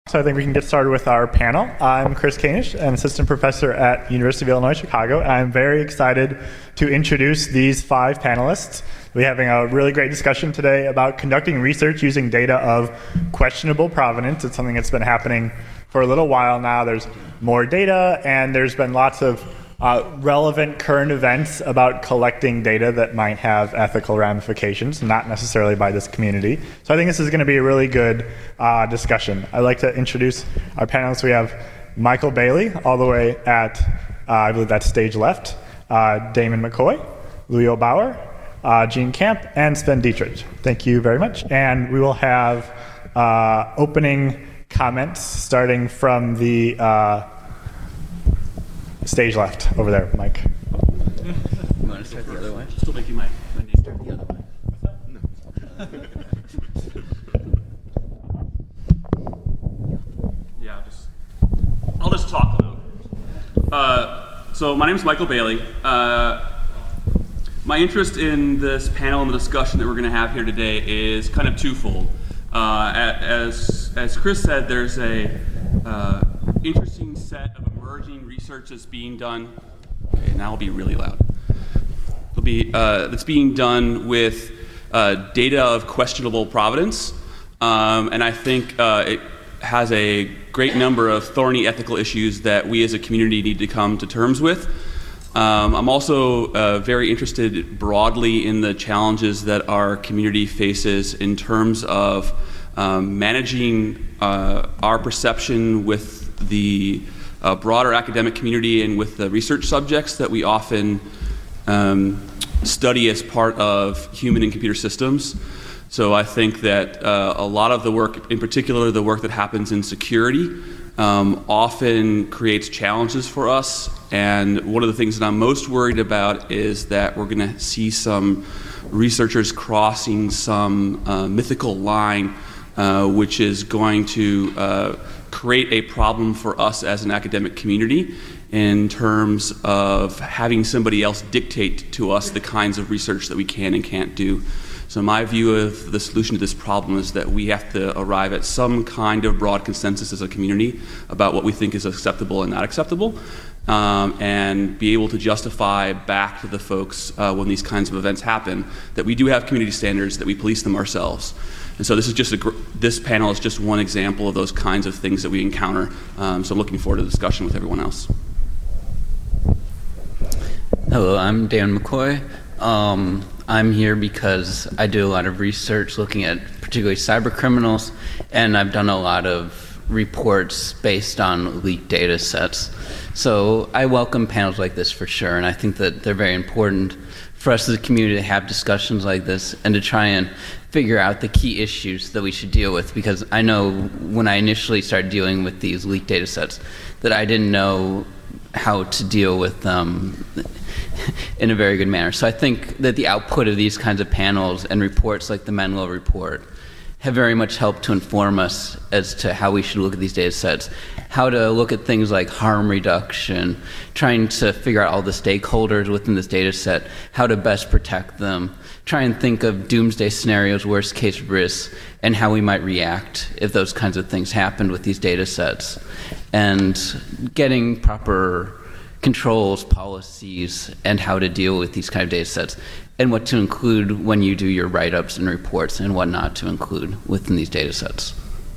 So I think we can get started with our panel. I'm Chris Kanish, an assistant professor at University of Illinois Chicago. I'm very excited to introduce these 5 panelists. We're having a really great discussion today about conducting research using data of questionable provenance. It's something that's been happening for a little while now. There's more data, and there's been lots of relevant current events about collecting data that might have ethical ramifications, not necessarily by this community. So I think this is going to be a really good discussion. I'd like to introduce our panelists. We have Michael Bailey, all the way at, I believe that's stage left, Damon McCoy, Louis Bauer, Gene Camp, and Sven Dietrich. Thank you very much. And we will have opening comments starting from the stage left over there, Mike. You want to start the other way? Still making my name. Start the other way. No. Yeah, I'll just talk about it. So my name is Michael Bailey. My interest in this panel and the discussion that we're going to have here today is kind of twofold. As Chris said, there's a interesting set of emerging research that's being done. Okay, now I'll be really loud. That's being done with data of questionable provenance, and I think it has a great number of thorny ethical issues that we as a community need to come to terms with. I'm also very interested broadly in the challenges that our community faces in terms of managing our perception with the broader academic community and with the research subjects that we often study as part of human and computer systems. So I think that a lot of the work, in particular the work that happens in security, often creates challenges for us. And one of the things that I'm most worried about is that we're going to see some researchers crossing some mythical line, which is going to create a problem for us as an academic community in terms of having somebody else dictate to us the kinds of research that we can and can't do. So my view of the solution to this problem is that we have to arrive at some kind of broad consensus as a community about what we think is acceptable and not acceptable, and be able to justify back to the folks when these kinds of events happen that we do have community standards, that we police them ourselves. And so this is just this panel is just one example of those kinds of things that we encounter. So I'm looking forward to the discussion with everyone else. Hello, I'm Dan McCoy. I'm here because I do a lot of research looking at particularly cyber criminals, and I've done a lot of reports based on leaked data sets. So I welcome panels like this for sure, and I think that they're very important for us as a community to have discussions like this and to try and figure out the key issues that we should deal with, because I know when I initially started dealing with these leaked data sets that I didn't know how to deal with them in a very good manner. So I think that the output of these kinds of panels and reports like the Menlo report have very much helped to inform us as to how we should look at these data sets, how to look at things like harm reduction, trying to figure out all the stakeholders within this data set, how to best protect them, try and think of doomsday scenarios, worst case risks, and how we might react if those kinds of things happened with these data sets, and getting proper controls, policies, and how to deal with these kind of data sets, and what to include when you do your write-ups and reports, and what not to include within these data sets.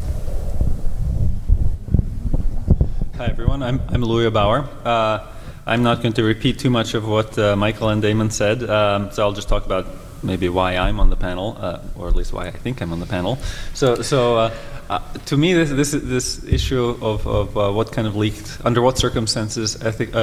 Hi everyone, I'm Louis Bauer. I'm not going to repeat too much of what Michael and Damon said, so I'll just talk about maybe why I'm on the panel, or at least why I think I'm on the panel. So to me, this issue of what kind of leaked, under what circumstances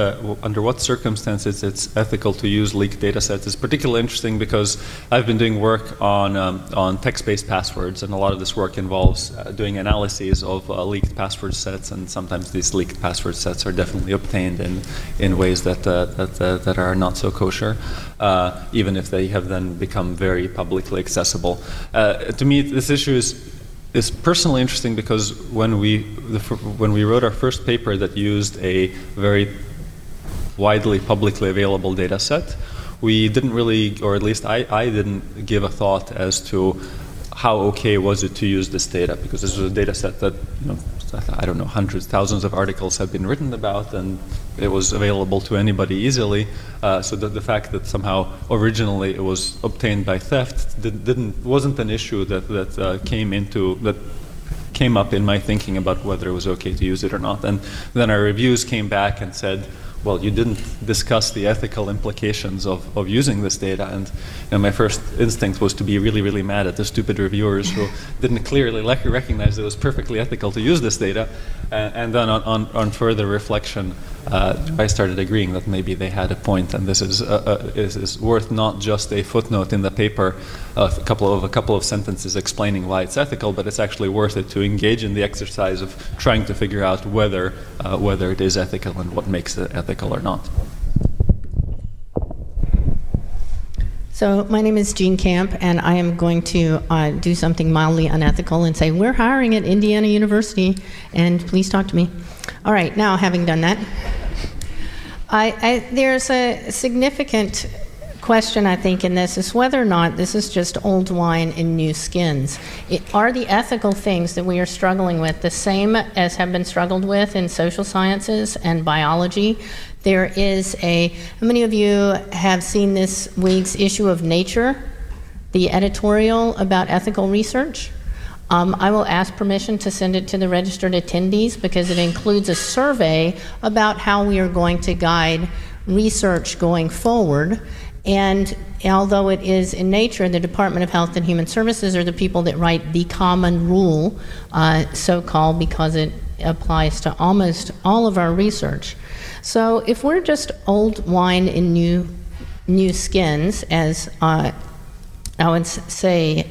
it's ethical to use leaked data sets is particularly interesting, because I've been doing work on text-based passwords, and a lot of this work involves doing analyses of leaked password sets, and sometimes these leaked password sets are definitely obtained in ways that are not so kosher, even if they have then become very publicly accessible. To me, this issue is personally interesting because when we wrote our first paper that used a very widely publicly available data set, we didn't really, or at least I didn't give a thought as to how okay was it to use this data, because this was a data set that I don't know, hundreds, thousands of articles have been written about, and it was available to anybody easily. So the fact that somehow originally it was obtained by theft wasn't an issue that came up in my thinking about whether it was okay to use it or not. And then our reviews came back and said, well, you didn't discuss the ethical implications of using this data. And my first instinct was to be really, really mad at the stupid reviewers who didn't clearly recognize that it was perfectly ethical to use this data. And then on further reflection, I started agreeing that maybe they had a point, and this is worth not just a footnote in the paper, a couple of sentences explaining why it's ethical, but it's actually worth it to engage in the exercise of trying to figure out whether it is ethical and what makes it ethical or not. So my name is Jean Camp, and I am going to do something mildly unethical and say, we're hiring at Indiana University, and please talk to me. All right, now having done that, there's a significant question, I think, in this, is whether or not this is just old wine in new skins. Are the ethical things that we are struggling with the same as have been struggled with in social sciences and biology? There is how many of you have seen this week's issue of Nature, the editorial about ethical research? I will ask permission to send it to the registered attendees because it includes a survey about how we are going to guide research going forward. And although it is in Nature, the Department of Health and Human Services are the people that write the common rule, so-called, because it applies to almost all of our research. So if we're just old wine in new skins, as I would say,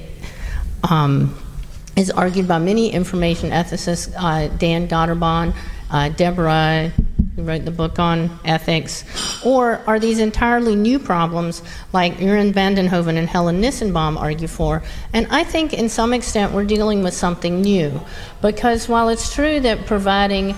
is argued by many information ethicists, Dan Gotterbahn, Deborah, who wrote the book on ethics, or are these entirely new problems like Jeroen van den Hoven and Helen Nissenbaum argue for? And I think in some extent we're dealing with something new, because while it's true that providing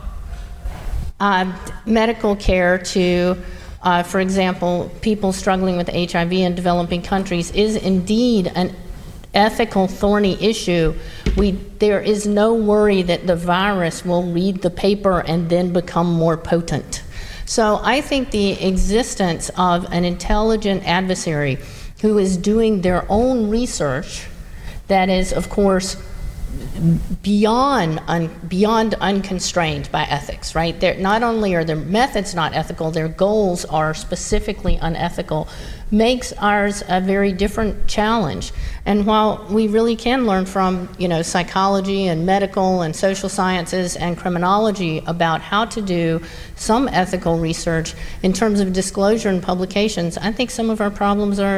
medical care to, for example, people struggling with HIV in developing countries is indeed an ethical thorny issue, there is no worry that the virus will read the paper and then become more potent. So I think the existence of an intelligent adversary who is doing their own research that is, of course, beyond unconstrained by ethics, right? Not only are their methods not ethical, their goals are specifically unethical, makes ours a very different challenge. And while we really can learn from, psychology and medical and social sciences and criminology about how to do some ethical research in terms of disclosure and publications, I think some of our problems are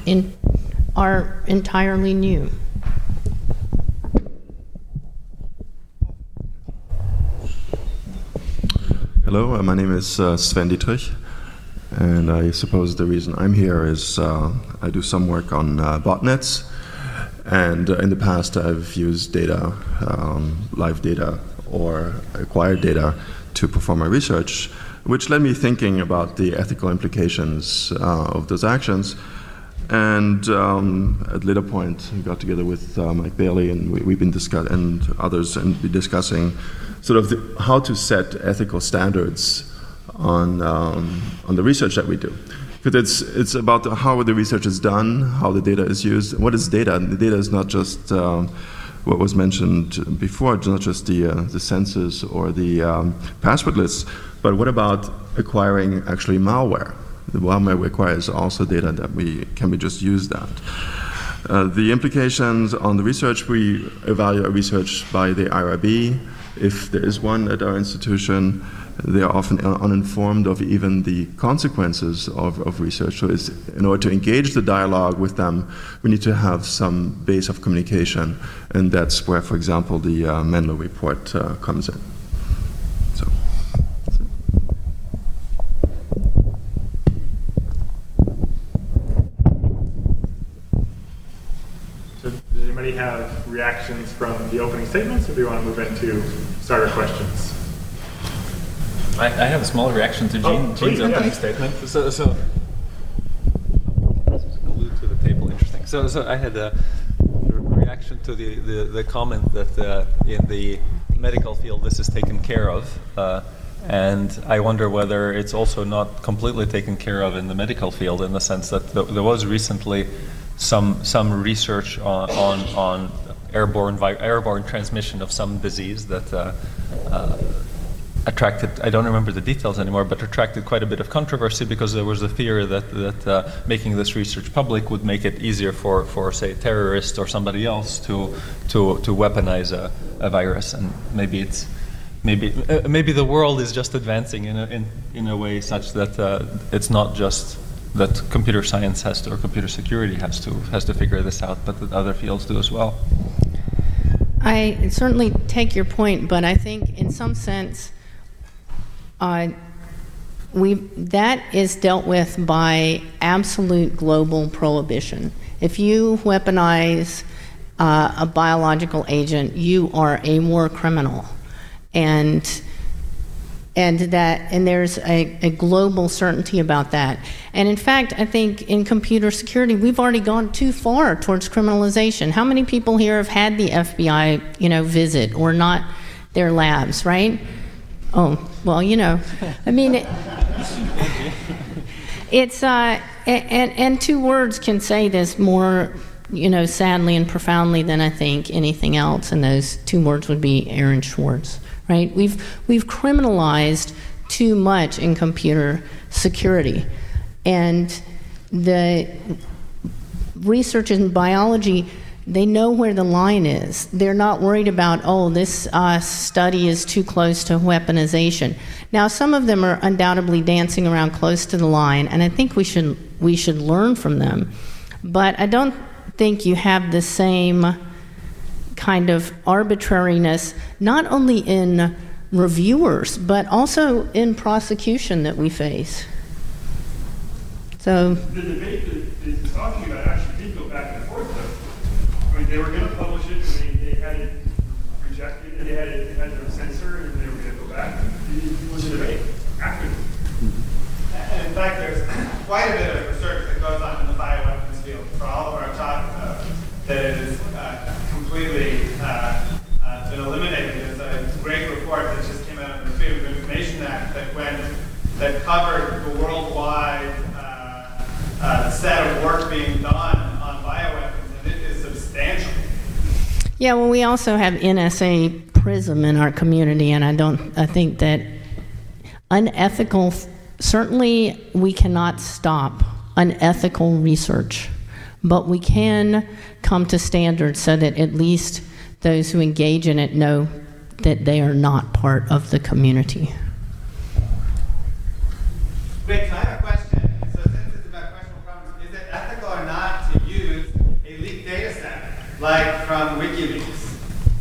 entirely new. Hello, my name is Sven Dietrich, and I suppose the reason I'm here is I do some work on botnets, and in the past I've used data, live data or acquired data to perform my research, which led me thinking about the ethical implications of those actions. And at a later point, we got together with Mike Bailey, and we've been and others, and be discussing sort of how to set ethical standards on the research that we do. Because it's about how the research is done, how the data is used. What is data? The data is not just what was mentioned before. It's not just the census or the password lists, but what about acquiring actually malware? The malware requires also data that can we just use that? The implications on the research, we evaluate research by the IRB. If there is one at our institution, they are often uninformed of even the consequences of research. So in order to engage the dialogue with them, we need to have some base of communication, and that's where, for example, the Menlo report comes in. Does anybody have reactions from the opening statements, or do you want to move into starter questions? I have a small reaction to Gene's opening statement. So glued to the table, interesting. So I had a reaction to the comment that in the medical field this is taken care of. And I wonder whether it's also not completely taken care of in the medical field, in the sense that there was recently some research on airborne transmission of some disease that attracted, I don't remember the details anymore, but attracted quite a bit of controversy because there was a theory that making this research public would make it easier for say, terrorists or somebody else to weaponize a virus. And maybe the world is just advancing in a way such that it's not just that computer science has to, or computer security has to figure this out, but that other fields do as well. I certainly take your point, but I think in some sense that is dealt with by absolute global prohibition. If you weaponize a biological agent, you are a war criminal. And there's a global certainty about that. And in fact, I think in computer security, we've already gone too far towards criminalization. How many people here have had the FBI, visit or not their labs, right? Oh, well, I mean, it's and two words can say this more, sadly and profoundly than I think anything else, and those two words would be Aaron Swartz. Right? We've criminalized too much in computer security. And the research in biology, they know where the line is. They're not worried about, this study is too close to weaponization. Now, some of them are undoubtedly dancing around close to the line, and I think we should learn from them. But I don't think you have the same kind of arbitrariness, not only in reviewers, but also in prosecution that we face. So the debate that is talking about actually did go back and forth, though. I mean, they were going to publish it, and they had it rejected, and they had it censored, and they were going to go back. It was a debate after. And in fact, there's quite a bit of research that goes on in the bioweapons field for all of our talk that is completely been eliminated. There's a great report that just came out of the Freedom of Information Act that covered the worldwide set of work being done on bioweapons, and it is substantial. Yeah, well, we also have NSA PRISM in our community, and I think that unethical, certainly we cannot stop unethical research, but we can come to standards so that at least those who engage in it know that they are not part of the community. Wait, can I have a question? So since it's about questionable problems, is it ethical or not to use a leaked data set, like from WikiLeaks?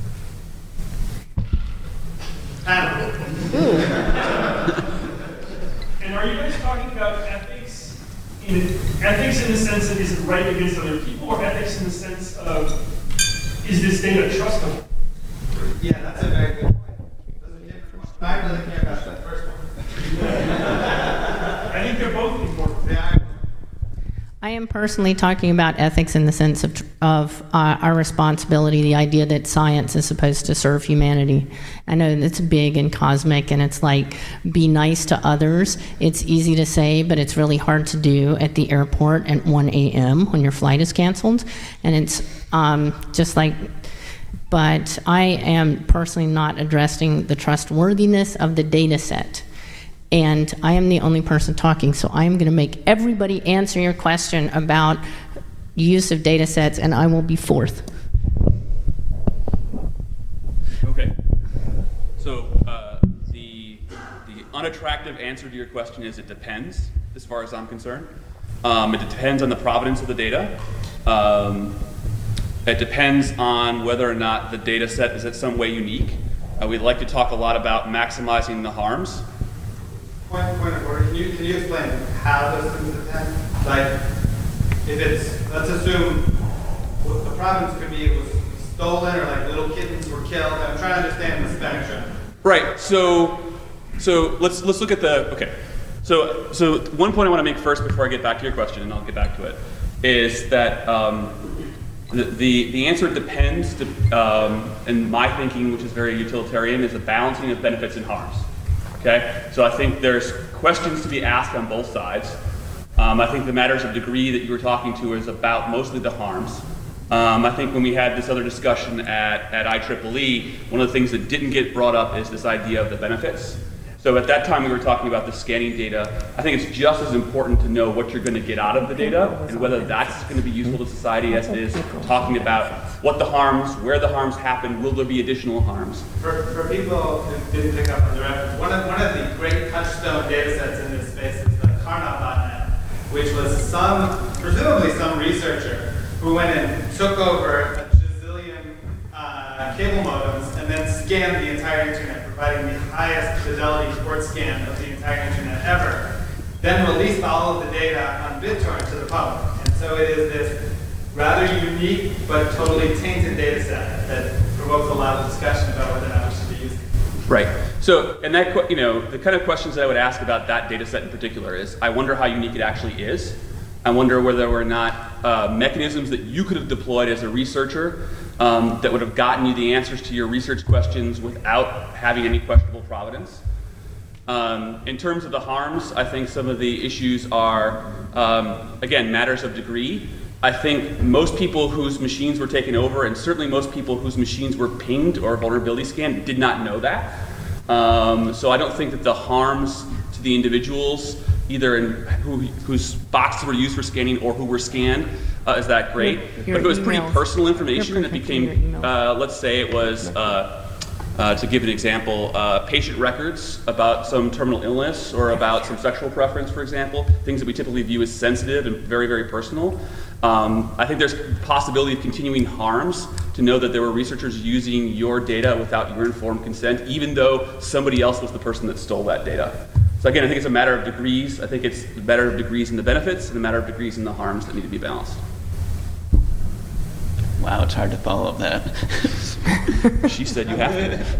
And are you guys talking about ethics in the sense that is it right against other people, or ethics in the sense of is this data trustable? Yeah, that's a very good point. I really care about that first one. I think they're both important. They are. I am personally talking about ethics in the sense of our responsibility, the idea that science is supposed to serve humanity. I know it's big and cosmic, and it's like, be nice to others. It's easy to say, but it's really hard to do at the airport at 1 a.m. when your flight is canceled. And it's just like, but I am personally not addressing the trustworthiness of the data set. And I am the only person talking, so I am going to make everybody answer your question about use of data sets, and I will be fourth. Okay. So the unattractive answer to your question is it depends, as far as I'm concerned. It depends on the provenance of the data. It depends on whether or not the data set is in some way unique. We'd like to talk a lot about maximizing the harms. Point of order. Can you explain how those things depend? Like, if it's, let's assume the province could be it was stolen, or like little kittens were killed. I'm trying to understand the spectrum. Right. So let's look at the okay. So one point I want to make first before I get back to your question, and I'll get back to it, is that The answer depends, in my thinking, which is very utilitarian, is a balancing of benefits and harms. Okay? So I think there's questions to be asked on both sides. I think the matters of degree that you were talking to is about mostly the harms. I think when we had this other discussion at IEEE, one of the things that didn't get brought up is this idea of the benefits. So at that time we were talking about the scanning data. I think it's just as important to know what you're going to get out of the data and whether that's going to be useful to society as it is talking about what the harms, where the harms happen, will there be additional harms. For people who didn't pick up on the reference, one of the great touchstone data sets in this space is the Carnot.net, which was presumably some researcher who went and took over a gazillion cable modems and then scanned the entire internet, providing the highest fidelity port scan of the entire internet ever, then released all of the data on BitTorrent to the public. And so it is this rather unique but totally tainted data set that provokes a lot of discussion about whether or not we should be using it. Right. So, and that, the kind of questions that I would ask about that data set in particular is, I wonder how unique it actually is. I wonder whether there were not mechanisms that you could have deployed as a researcher that would have gotten you the answers to your research questions without having any questionable provenance. In terms of the harms, I think some of the issues are, again, matters of degree. I think most people whose machines were taken over, and certainly most people whose machines were pinged or vulnerability scanned, did not know that. So I don't think that the harms to the individuals, either in whose boxes were used for scanning or who were scanned, is that great. But if it was pretty personal information that became, let's say it was, to give an example, patient records about some terminal illness or about some sexual preference, for example, things that we typically view as sensitive and very, very personal. I think there's possibility of continuing harms to know that there were researchers using your data without your informed consent, even though somebody else was the person that stole that data. So again, I think it's a matter of degrees. I think it's a matter of degrees in the benefits and a matter of degrees in the harms that need to be balanced. Wow, it's hard to follow up that. She said you have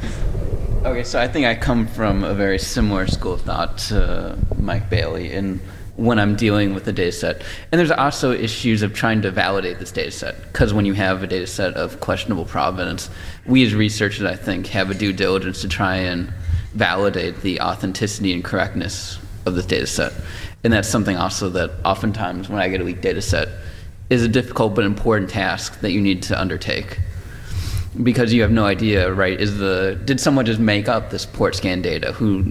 to. Okay, so I think I come from a very similar school of thought to Mike Bailey in when I'm dealing with a data set. And there's also issues of trying to validate this data set, because when you have a data set of questionable provenance, we as researchers, I think, have a due diligence to try and validate the authenticity and correctness of this data set. And that's something also that oftentimes when I get a leaked data set is a difficult but important task that you need to undertake. Because you have no idea, right, did someone just make up this port scan data?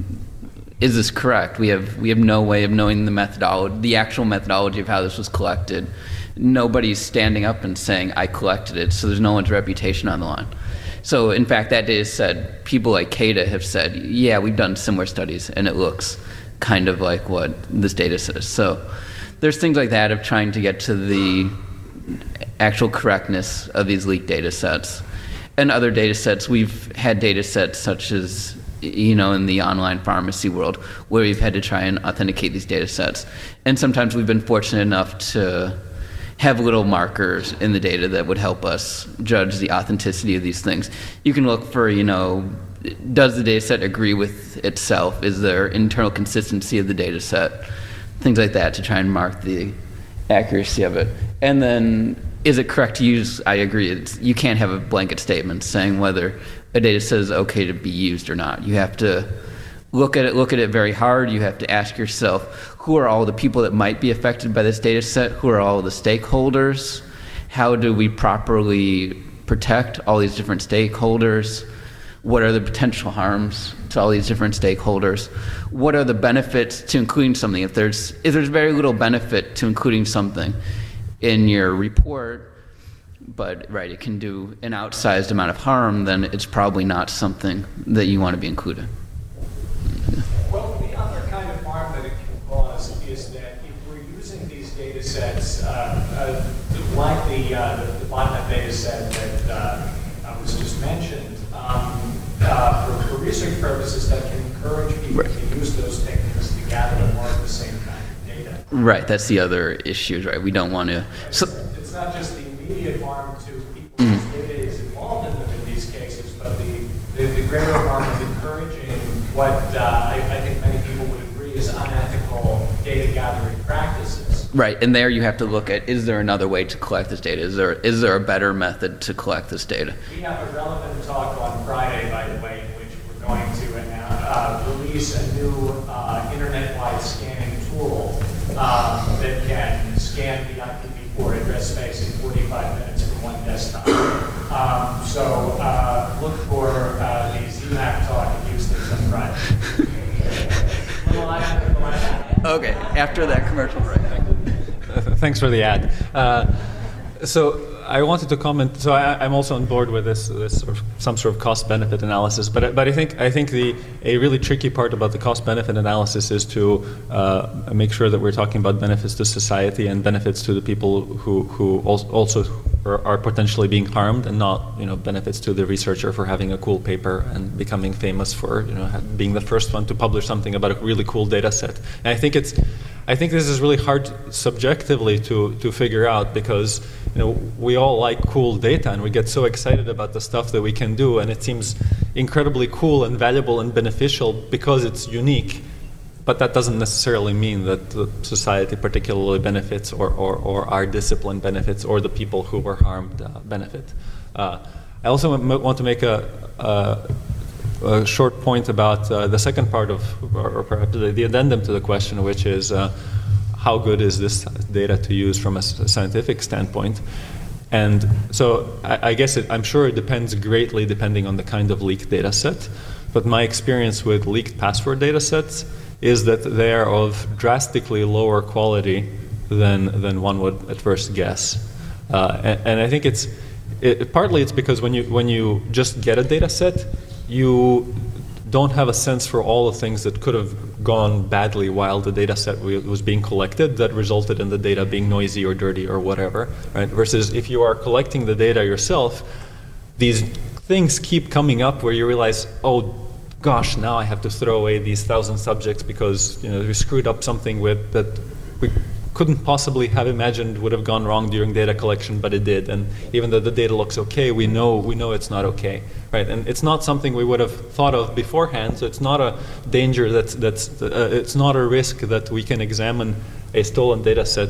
Is this correct? We have no way of knowing the actual methodology of how this was collected. Nobody's standing up and saying, I collected it, so there's no one's reputation on the line. So in fact, that data set, people like CADA have said, yeah, we've done similar studies, and it looks kind of like what this data says. So there's things like that of trying to get to the actual correctness of these leaked data sets. And other data sets, we've had data sets such as, in the online pharmacy world, where we've had to try and authenticate these data sets. And sometimes we've been fortunate enough to have little markers in the data that would help us judge the authenticity of these things. You can look for, does the data set agree with itself? Is there internal consistency of the data set? Things like that to try and mark the accuracy of it. And then, is it correct to use? I agree. You can't have a blanket statement saying whether a data set is okay to be used or not. You have to look at it very hard. You have to ask yourself, who are all the people that might be affected by this data set? Who are all the stakeholders? How do we properly protect all these different stakeholders? What are the potential harms to all these different stakeholders? What are the benefits to including something? If there's very little benefit to including something in your report, but it can do an outsized amount of harm, then it's probably not something that you want to be included. Well, the other kind of harm that it can cause is that if we're using these data sets, like the botnet data set that was just mentioned, for research purposes, that can encourage people to use those techniques to gather more of the same kind of data. Right, that's the other issue, right? We don't want to. So, it's not just the immediate harm to people whose data is involved in these cases, but the greater harm of encouraging what I think many people would agree is unethical data gathering practices. Right, and there you have to look at, is there another way to collect this data? Is there a better method to collect this data? We have a relevant talk on Friday, by the way, in which we're going to release a new internet-wide scanning tool that can scan the IPv4 address space in 45 minutes from one desktop. So look for the ZMAP talk at Houston on Friday. Okay, after that commercial break. Thanks for the ad. So I wanted to comment. So I'm also on board with this sort of, some sort of cost-benefit analysis. But I think a really tricky part about the cost-benefit analysis is to make sure that we're talking about benefits to society and benefits to the people who also are potentially being harmed, and not benefits to the researcher for having a cool paper and becoming famous for being the first one to publish something about a really cool data set. And I think this is really hard subjectively to figure out, because we all like cool data and we get so excited about the stuff that we can do, and it seems incredibly cool and valuable and beneficial because it's unique. But that doesn't necessarily mean that the society particularly benefits, or our discipline benefits, or the people who were harmed benefit. I also want to make a short point about the second part of, or perhaps the addendum to the question, which is how good is this data to use from a scientific standpoint? And so I guess I'm sure it depends greatly depending on the kind of leaked data set. But my experience with leaked password data sets is that they are of drastically lower quality than one would at first guess. And I think partly it's because when you just get a data set, you don't have a sense for all the things that could have gone badly while the data set was being collected that resulted in the data being noisy or dirty or whatever, right? Versus if you are collecting the data yourself, these things keep coming up where you realize, oh gosh, now I have to throw away these 1,000 subjects because we screwed up something with that we couldn't possibly have imagined would have gone wrong during data collection, but it did. And even though the data looks okay, we know it's not okay, right? And it's not something we would have thought of beforehand. So it's not a danger it's not a risk that we can examine a stolen data set.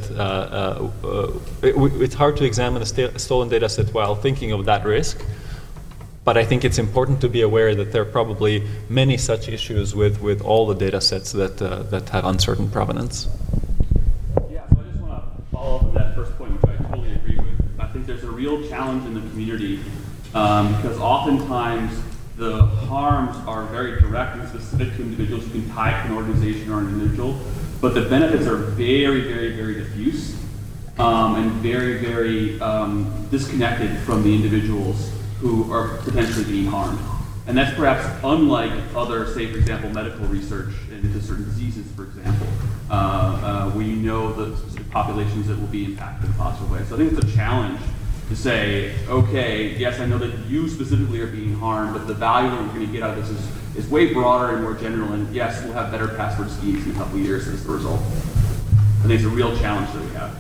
It's hard to examine a stolen data set while thinking of that risk. But I think it's important to be aware that there are probably many such issues with all the data sets that have uncertain provenance. Follow up on that first point, which I totally agree with. I think there's a real challenge in the community because oftentimes the harms are very direct and specific to individuals. You can tie to an organization or an individual, but the benefits are very, very, very diffuse and very, very disconnected from the individuals who are potentially being harmed. And that's perhaps unlike other, say, for example, medical research into certain diseases, for example. We know the specific populations that will be impacted in a positive way. So I think it's a challenge to say, okay, yes, I know that you specifically are being harmed, but the value that we're going to get out of this is way broader and more general, and yes, we'll have better password schemes in a couple of years as the result. I think it's a real challenge that we have.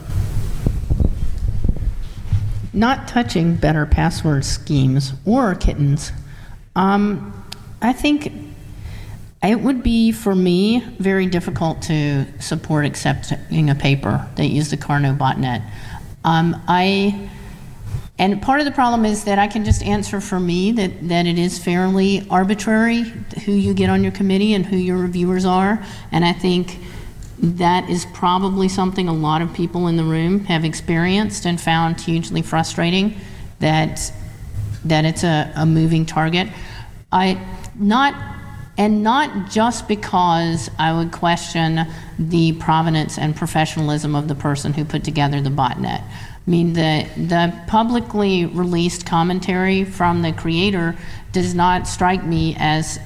Not touching better password schemes or kittens. I think it would be, for me, very difficult to support accepting a paper that used the Carno botnet. And part of the problem is that I can just answer for me that it is fairly arbitrary who you get on your committee and who your reviewers are. And I think that is probably something a lot of people in the room have experienced and found hugely frustrating, that it's a moving target. Not just because I would question the provenance and professionalism of the person who put together the botnet. I mean, the publicly released commentary from the creator does not strike me as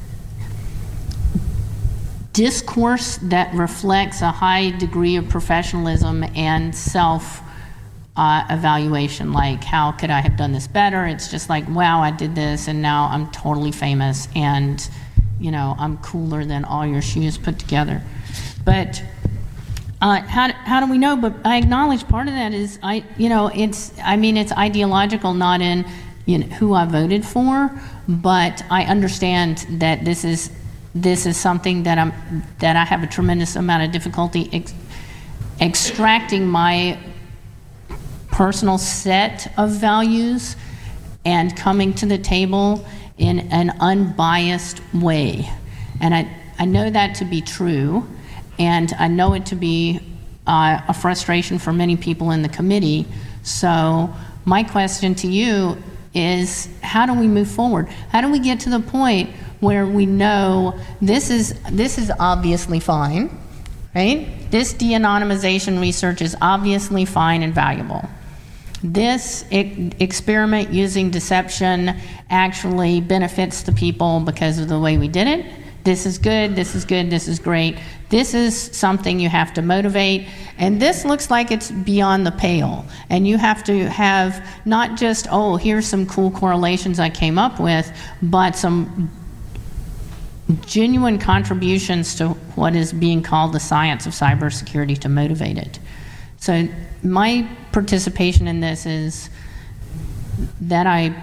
discourse that reflects a high degree of professionalism and self-evaluation, like, how could I have done this better? It's just like, wow, I did this and now I'm totally famous and, I'm cooler than all your shoes put together. But how do we know? But I acknowledge part of that is, it's ideological, not in who I voted for, but I understand that this is something that I have a tremendous amount of difficulty extracting my personal set of values and coming to the table in an unbiased way. And I know that to be true, and I know it to be a frustration for many people in the committee. So my question to you is, how do we move forward? How do we get to the point where we know this is obviously fine, right? This de-anonymization research is obviously fine and valuable. This experiment using deception actually benefits the people because of the way we did it. This is good, this is good, this is great. This is something you have to motivate, and this looks like it's beyond the pale. And you have to have not just, oh, here's some cool correlations I came up with, but some genuine contributions to what is being called the science of cybersecurity to motivate it. So my participation in this is that I,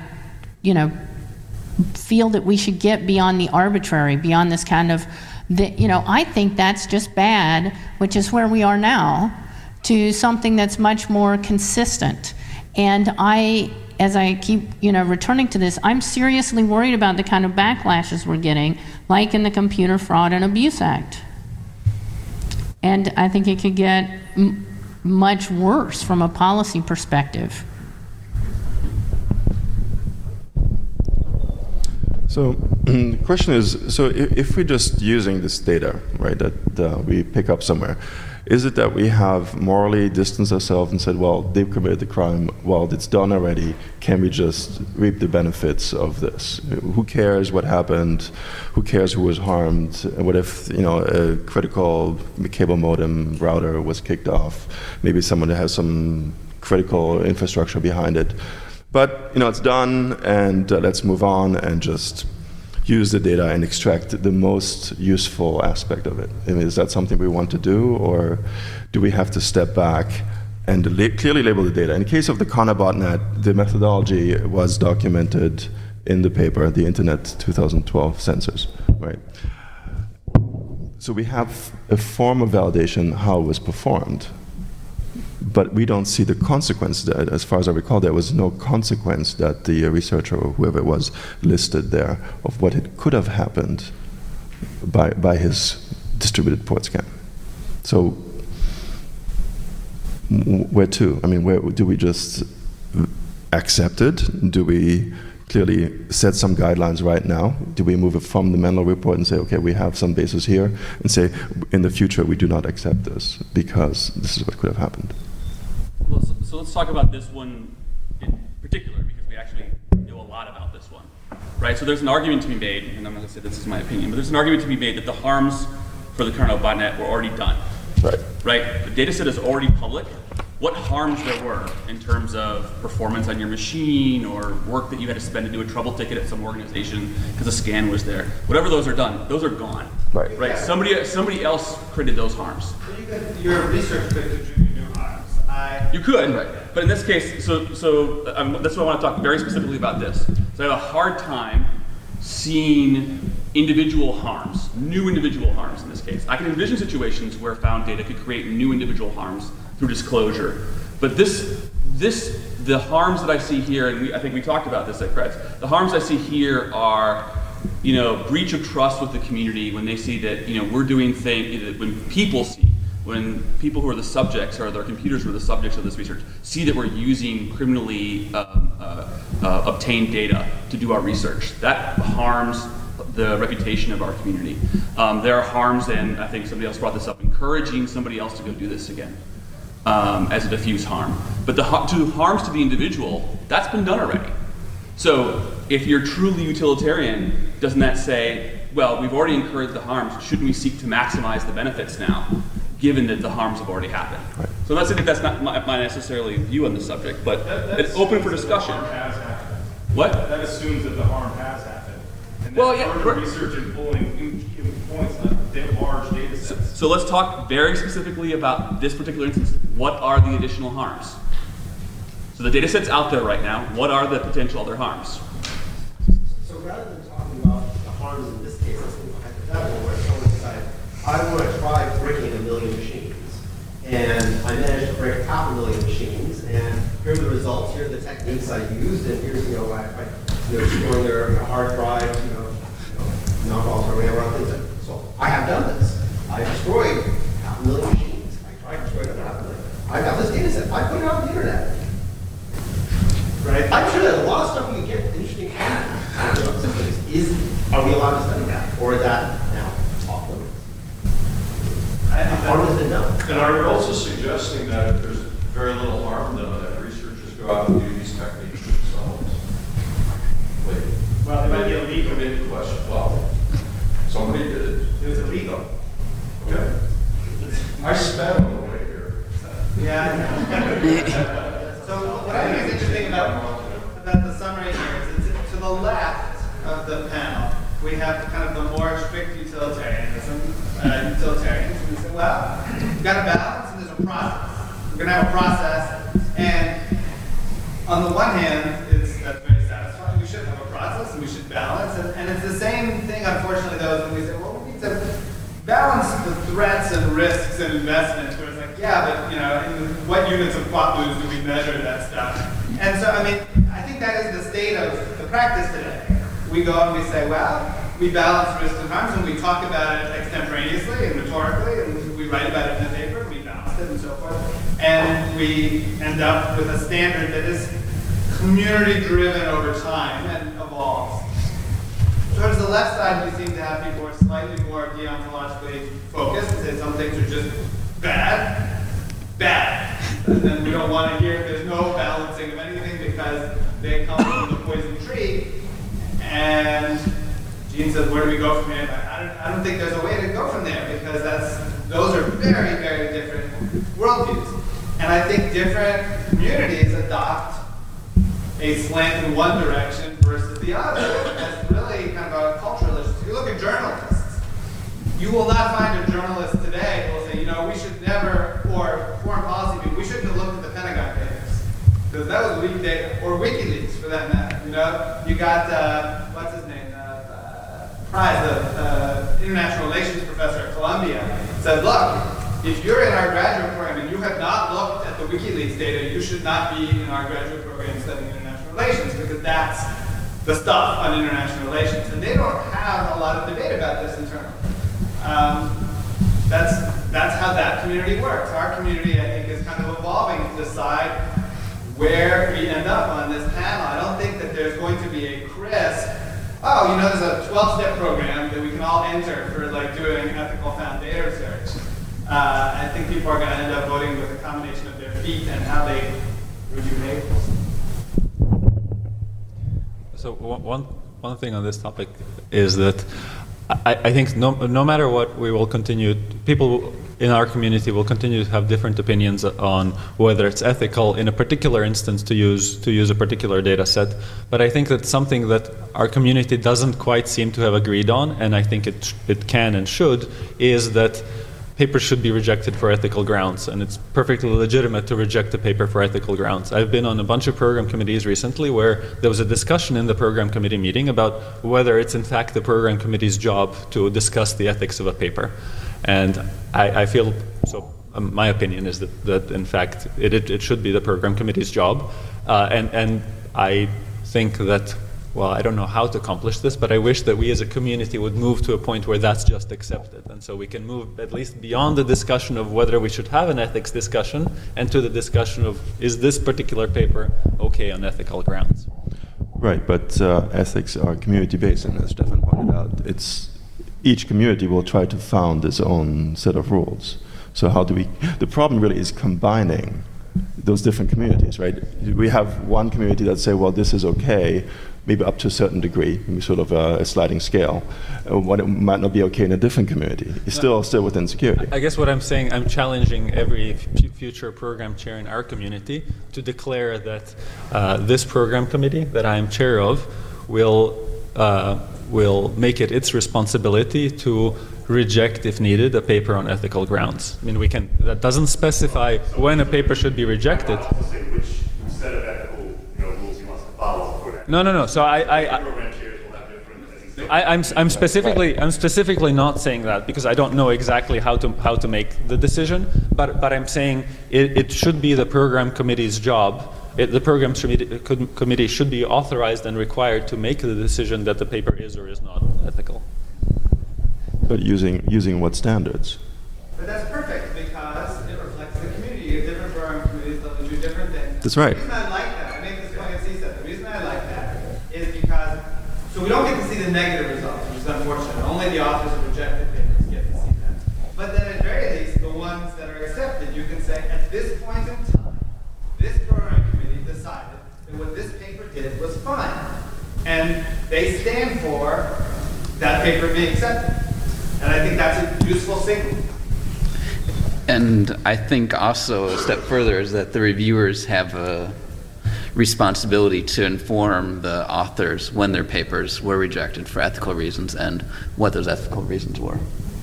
feel that we should get beyond the arbitrary, beyond this kind of, I think that's just bad, which is where we are now, to something that's much more consistent. And as I keep, returning to this, I'm seriously worried about the kind of backlashes we're getting, like in the Computer Fraud and Abuse Act. And I think it could get much worse from a policy perspective. So the question is, so if we're just using this data, right, that we pick up somewhere, is it that we have morally distanced ourselves and said, well, they've committed the crime, well, it's done already, can we just reap the benefits of this? Who cares what happened? Who cares who was harmed? What if, a critical cable modem router was kicked off? Maybe someone has some critical infrastructure behind it. But it's done, and let's move on and just use the data and extract the most useful aspect of it. I mean, is that something we want to do, or do we have to step back and clearly label the data? In the case of the Connor botnet, the methodology was documented in the paper, the Internet 2012 Censors, right? So we have a form of validation how it was performed. But we don't see the consequence. That, as far as I recall, there was no consequence that the researcher or whoever it was listed there of what it could have happened by his distributed port scan. So where to? I mean, where do we just accept it? Do we clearly set some guidelines right now? Do we move it from the Menlo report and say, okay, we have some basis here, and say, in the future, we do not accept this because this is what could have happened? Well, so let's talk about this one in particular, because we actually know a lot about this one, right? So there's an argument to be made, and I'm not going to say this is my opinion, but there's an argument to be made that the harms for the Kernel botnet were already done. Right? The data set is already public. What harms there were in terms of performance on your machine or work that you had to spend to do a trouble ticket at some organization because a scan was there. Whatever those are done, those are gone. Right? Yeah. Somebody else created those harms. So your research could contribute new harms. You could, but in this case, so that's what I want to talk very specifically about this. So I have a hard time seeing individual harms, new individual harms in this case. I can envision situations where found data could create new individual harms through disclosure. But the harms that I see here, and I think we talked about this at CREDS, the harms I see here are, breach of trust with the community when they see that, we're doing things, when people who are the subjects or their computers who are the subjects of this research see that we're using criminally obtained data to do our research. That harms the reputation of our community. There are harms, and I think somebody else brought this up, encouraging somebody else to go do this again as a diffuse harm. But the harms to the individual, that's been done already. So if you're truly utilitarian, doesn't that say, well, we've already incurred the harms, shouldn't we seek to maximize the benefits now, given that the harms have already happened? Right. So I'm not saying that that's not my necessarily view on the subject, but it's open for discussion. What? That assumes that the harm has happened. And well, further research and pulling points on large data sets. So let's talk very specifically about this particular instance. What are the additional harms? So the data set's out there right now. What are the potential other harms? So rather than talking about the harms in this case, let's think hypothetical where someone decides, I want to try breaking 1 million machines. and I managed to break 500,000 machines, and here are the results, here are the techniques I used, and here's, destroying their hard drives, knockoffs or whatever. So I have done this. I destroyed 500,000 machines. I tried to destroy another 500,000. I got this data set. I put it out on the internet. Right? I'm sure there's a lot of stuff you can get interesting from. Are we allowed to study that? Or is that now off limits? How hard is it now? And are you also suggesting that if there's very little harm done, that researchers go out and do these techniques themselves? Wait. Well, it might be illegal. Big question. Well, somebody did it. It was illegal. Okay. I sped on the way here. Yeah. So what I think is interesting about the summary here is to the left of the panel, we have kind of the more strict utilitarianism, utilitarians, and we say, well, we've got a balance and there's a process. We're going to have a process, and on the one hand, that's very satisfying. We should have a process and we should balance, and it's the same thing, unfortunately, though, when we say, well, we need to balance the threats and risks and investments, where it's like, yeah, but, in what units of quatlus do we measure that stuff? And so, I think that is the state of the practice today. We go and we say, well, we balance risks and harms, and we talk about it extemporaneously and rhetorically, and we write about it in the paper, we balance it and so forth, and we end up with a standard that is community-driven over time and evolves. Towards the left side, we seem to have people who are slightly more deontologically focused and say some things are just bad. And then we don't want to hear there's no balancing of anything because they come from the poison tree. And Gene says, where do we go from here? I don't think there's a way to go from there because those are very, very different worldviews. And I think different communities adopt a slant in one direction versus the other. That's really kind of a cultural issue. If you look at journalists, you will not find a journalist today who will say, we should never, or foreign policy people, we shouldn't have looked at the Pentagon papers. Because that was leaked data, or WikiLeaks for that matter. You got, what's his name? Price, the international relations professor at Columbia, said, look, if you're in our graduate program and you have not looked at the WikiLeaks data, you should not be in our graduate program studying international relations because that's the stuff on international relations. And they don't have a lot of debate about this internally. That's how that community works. Our community, I think, is kind of evolving to decide where we end up on this panel. I don't think that there's going to be a crisp, there's a 12-step program that we can all enter for doing ethical found data research. I think people are going to end up voting with a combination of their feet and how they review labels. So one thing on this topic is that I think no matter what, we will continue, people in our community will continue to have different opinions on whether it's ethical in a particular instance to use a particular data set. But I think that's something that our community doesn't quite seem to have agreed on, and I think it can and should, is that papers should be rejected for ethical grounds, and it's perfectly legitimate to reject a paper for ethical grounds. I've been on a bunch of program committees recently where there was a discussion in the program committee meeting about whether it's in fact the program committee's job to discuss the ethics of a paper. And I feel, so my opinion is that in fact it should be the program committee's job. And I think that, well, I don't know how to accomplish this, but I wish that we as a community would move to a point where that's just accepted. And so we can move at least beyond the discussion of whether we should have an ethics discussion and to the discussion of, is this particular paper okay on ethical grounds? Right, but ethics are community-based, and as Stefan pointed out, each community will try to found its own set of rules. So the problem really is combining those different communities, right? We have one community that say, well, this is okay, maybe up to a certain degree, maybe sort of a sliding scale. What it might not be okay in a different community. It's still within security. I guess what I'm saying, I'm challenging every future program chair in our community to declare that this program committee that I am chair of will make it its responsibility to reject, if needed, a paper on ethical grounds. I mean, that doesn't specify when a paper should be rejected. Set of ethical rules he wants to follow for that. No. So I'm specifically not saying that because I don't know exactly how to make the decision, but I'm saying it should be the program committee's job. The program committee should be authorized and required to make the decision that the paper is or is not ethical. But using what standards? But that's perfect because it reflects the community. Different program committees will do different things. That's right. The reason I like that, I make this point at CSET, the reason I like that is because, so we don't get to see the negative results, which is unfortunate. Only the authors of rejected papers get to see that. But then at very least, the ones that are accepted, you can say, at this point in time, this program committee decided that what this paper did was fine. And they stand for that paper being accepted. And I think that's a useful signal. And I think also a step further is that the reviewers have a responsibility to inform the authors when their papers were rejected for ethical reasons and what those ethical reasons were.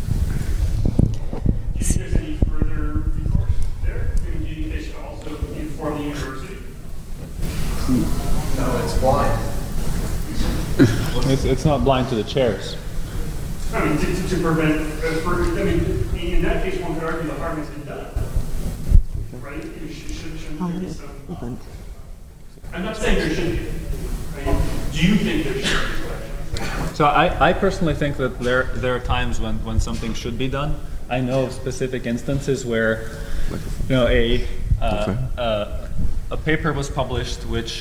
If there's any further recourse there, do you think they should also inform the university? No, it's blind. It's not blind to the chairs. I mean, to prevent, in that case, one could argue the harm has been done, right? Shouldn't there be some? I'm not saying there shouldn't be. Do you think there should be collections? So I personally think that there are times when something should be done. I know of specific instances where, a paper was published which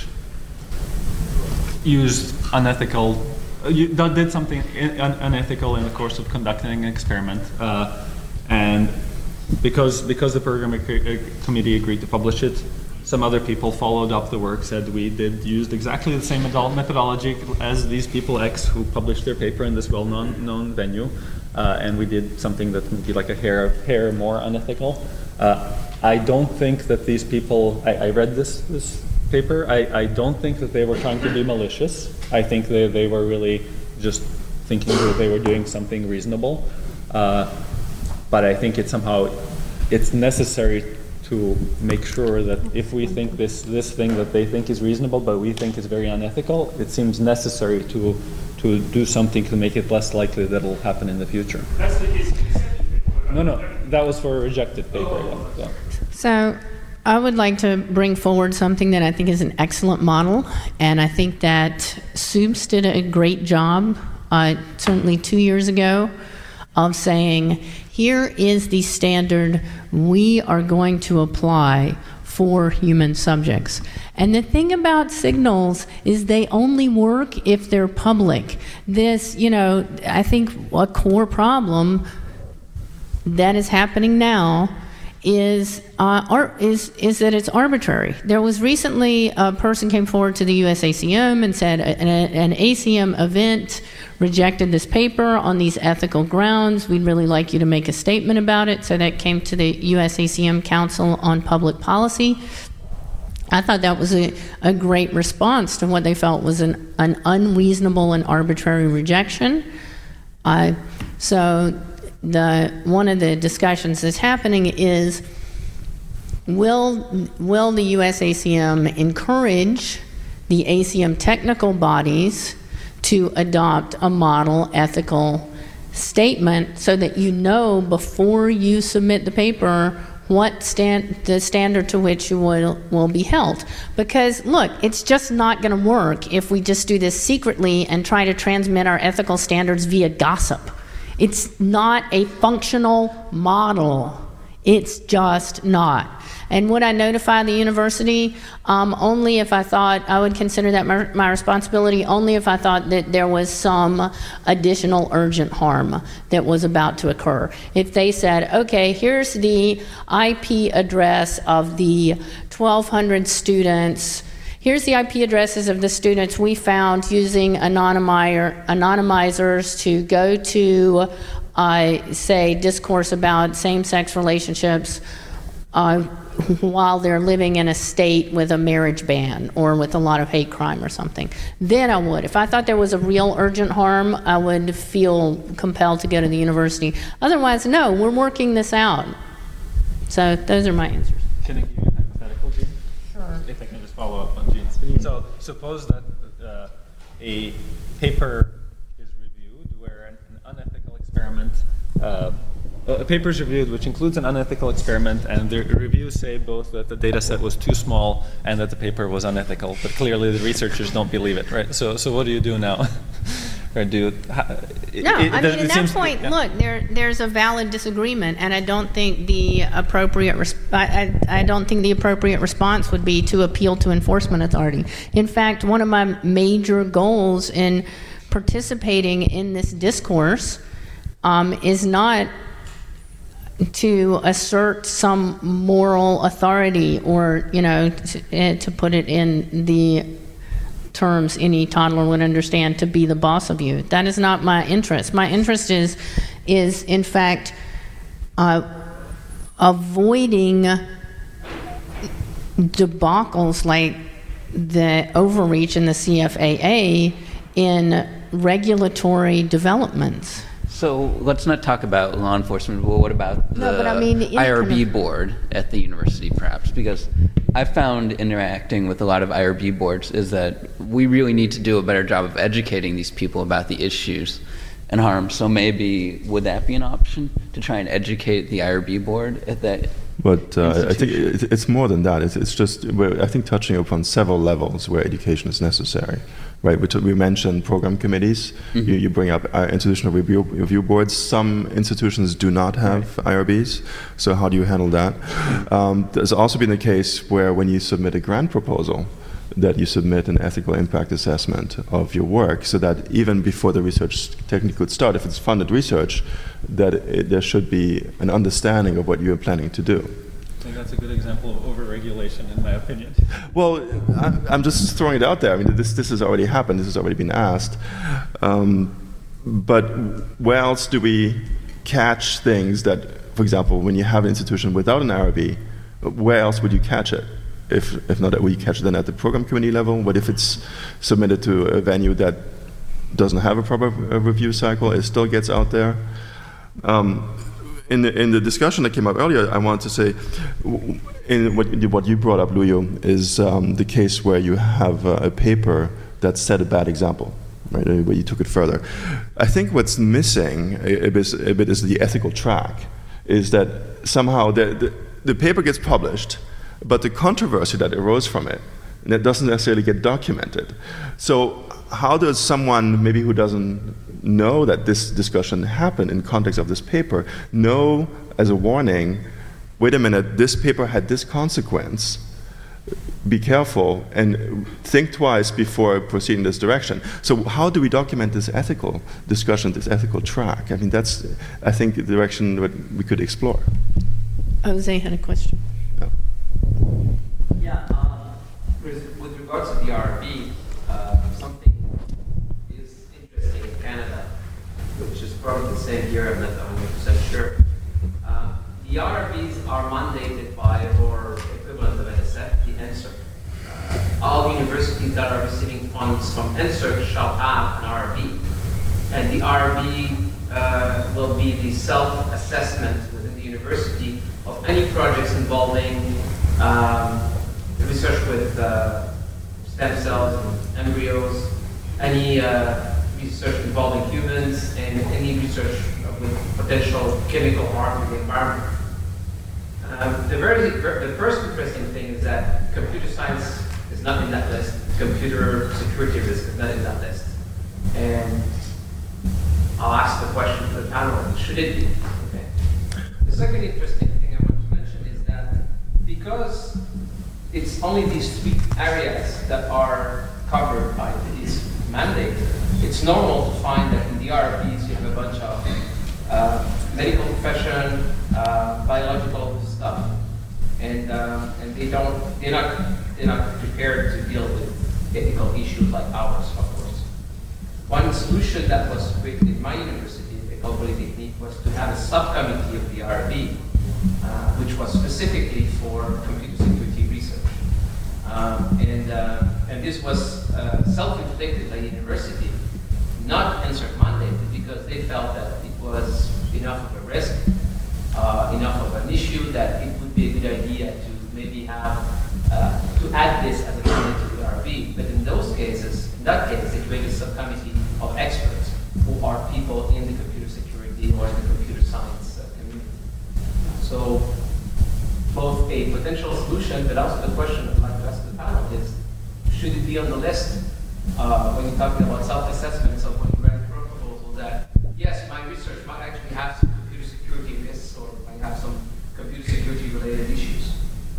used unethical. Did something unethical in the course of conducting an experiment, and because the program committee agreed to publish it, some other people followed up the work, said we used exactly the same methodology as these people X who published their paper in this well-known venue, and we did something that would be like a hair more unethical. I don't think that these people. I read this paper. I don't think that they were trying to be malicious. I think they were really just thinking that they were doing something reasonable. But I think it's necessary to make sure that if we think this thing that they think is reasonable, but we think is very unethical, it seems necessary to do something to make it less likely that it'll happen in the future. That's the case of the accepted paper. No, that was for a rejected paper. Yeah. So I would like to bring forward something that I think is an excellent model, and I think that SUBS did a great job, certainly 2 years ago, of saying, here is the standard we are going to apply for human subjects. And the thing about signals is they only work if they're public. This, I think a core problem that is happening now is that it's arbitrary. There was recently a person came forward to the USACM and said an ACM event rejected this paper on these ethical grounds. We'd really like you to make a statement about it. So that came to the USACM Council on Public Policy. I thought that was a great response to what they felt was an unreasonable and arbitrary rejection. So one of the discussions that's happening is, will the USACM encourage the ACM technical bodies to adopt a model ethical statement so that before you submit the paper what the standard to which you will be held? Because look, it's just not going to work if we just do this secretly and try to transmit our ethical standards via gossip. It's not a functional model. It's just not. And would I notify the university? Only if I thought I would consider that my responsibility, only if I thought that there was some additional urgent harm that was about to occur. If they said, okay, here's the IP address of the 1,200 students, here's the IP addresses of the students we found using anonymizers to go to, say, discourse about same-sex relationships while they're living in a state with a marriage ban or with a lot of hate crime or something. Then I would. If I thought there was a real urgent harm, I would feel compelled to go to the university. Otherwise, no, we're working this out. So those are my answers. Can I give you a hypothetical, Jean? Sure. If I can just follow up on Jean's. So suppose that a paper is reviewed a paper is reviewed which includes an unethical experiment, and the reviews say both that the data set was too small and that the paper was unethical, but clearly the researchers don't believe it, right? So what do you do now? Or do you, at that point, look, there's a valid disagreement, and I don't think the appropriate I don't think the appropriate response would be to appeal to enforcement authority. In fact, one of my major goals in participating in this discourse is not to assert some moral authority, or to put it in the terms any toddler would understand, to be the boss of you. That is not my interest. My interest is in fact avoiding debacles like the overreach in the CFAA in regulatory developments. So let's not talk about law enforcement, but what about the IRB board at the university, perhaps? Because I found interacting with a lot of IRB boards is that we really need to do a better job of educating these people about the issues and harm. So maybe would that be an option, to try and educate the IRB board at that? But I think it's more than that. It's just, I think, touching upon several levels where education is necessary. Right, we mentioned program committees. Mm-hmm. You bring up institutional review boards. Some institutions do not have IRBs, so how do you handle that? There's also been a case where when you submit a grant proposal, that you submit an ethical impact assessment of your work, so that even before the research technically could start, if it's funded research, that there should be an understanding of what you're planning to do. I think that's a good example of over-regulation, in my opinion. Well, I'm just throwing it out there. I mean, this has already happened. This has already been asked. But where else do we catch things that, for example, when you have an institution without an IRB, where else would you catch it? If not, will you catch it then at the program committee level? What if it's submitted to a venue that doesn't have a proper review cycle? It still gets out there. In the discussion that came up earlier, I wanted to say, in what you brought up, Luyo, is the case where you have a paper that set a bad example, right? Where you took it further. I think what's missing a bit is the ethical track. Is that somehow the paper gets published, but the controversy that arose from it, that doesn't necessarily get documented. So how does someone maybe who doesn't know that this discussion happened in context of this paper know as a warning, wait a minute, this paper had this consequence, be careful and think twice before proceeding this direction. So how do we document this ethical discussion, this ethical track? I mean, that's, I think, the direction that we could explore. Jose had a question. Yeah, with regards to the IRB, something is interesting in Canada, which is probably the same here, I'm not 100% sure. The IRBs are mandated by our equivalent of NSF, the NSERC. All universities that are receiving funds from NSERC shall have an IRB. And the IRB will be the self-assessment within the university of any projects involving research with stem cells and embryos, any research involving humans, and any research with potential chemical harm to the environment. The first interesting thing is that computer science is not in that list. Computer security risk is not in that list. And I'll ask the question to the panel, should it be? Okay. The second interesting thing I want to mention is that because it's only these three areas that are covered by this mandate, it's normal to find that in the IRBs you have a bunch of medical profession, biological stuff, and they're not prepared to deal with ethical issues like ours, of course. One solution that was created in my university, École Polytechnique, was to have a subcommittee of the IRB, which was specifically for computer security research. And this was self-inflicted by the university, not NSERC mandated, because they felt that it was enough of a risk, enough of an issue, that it would be a good idea to maybe have, to add this as a mandate to the IRB. But in that case, they created a subcommittee of experts who are people in the computer security more in the computer science community. So both a potential solution, but also the question I'd like to ask the panel is, should it be on the list when you're talking about self-assessments of when you write a proposal that, yes, my research might actually have some computer security risks or might have some computer security related issues?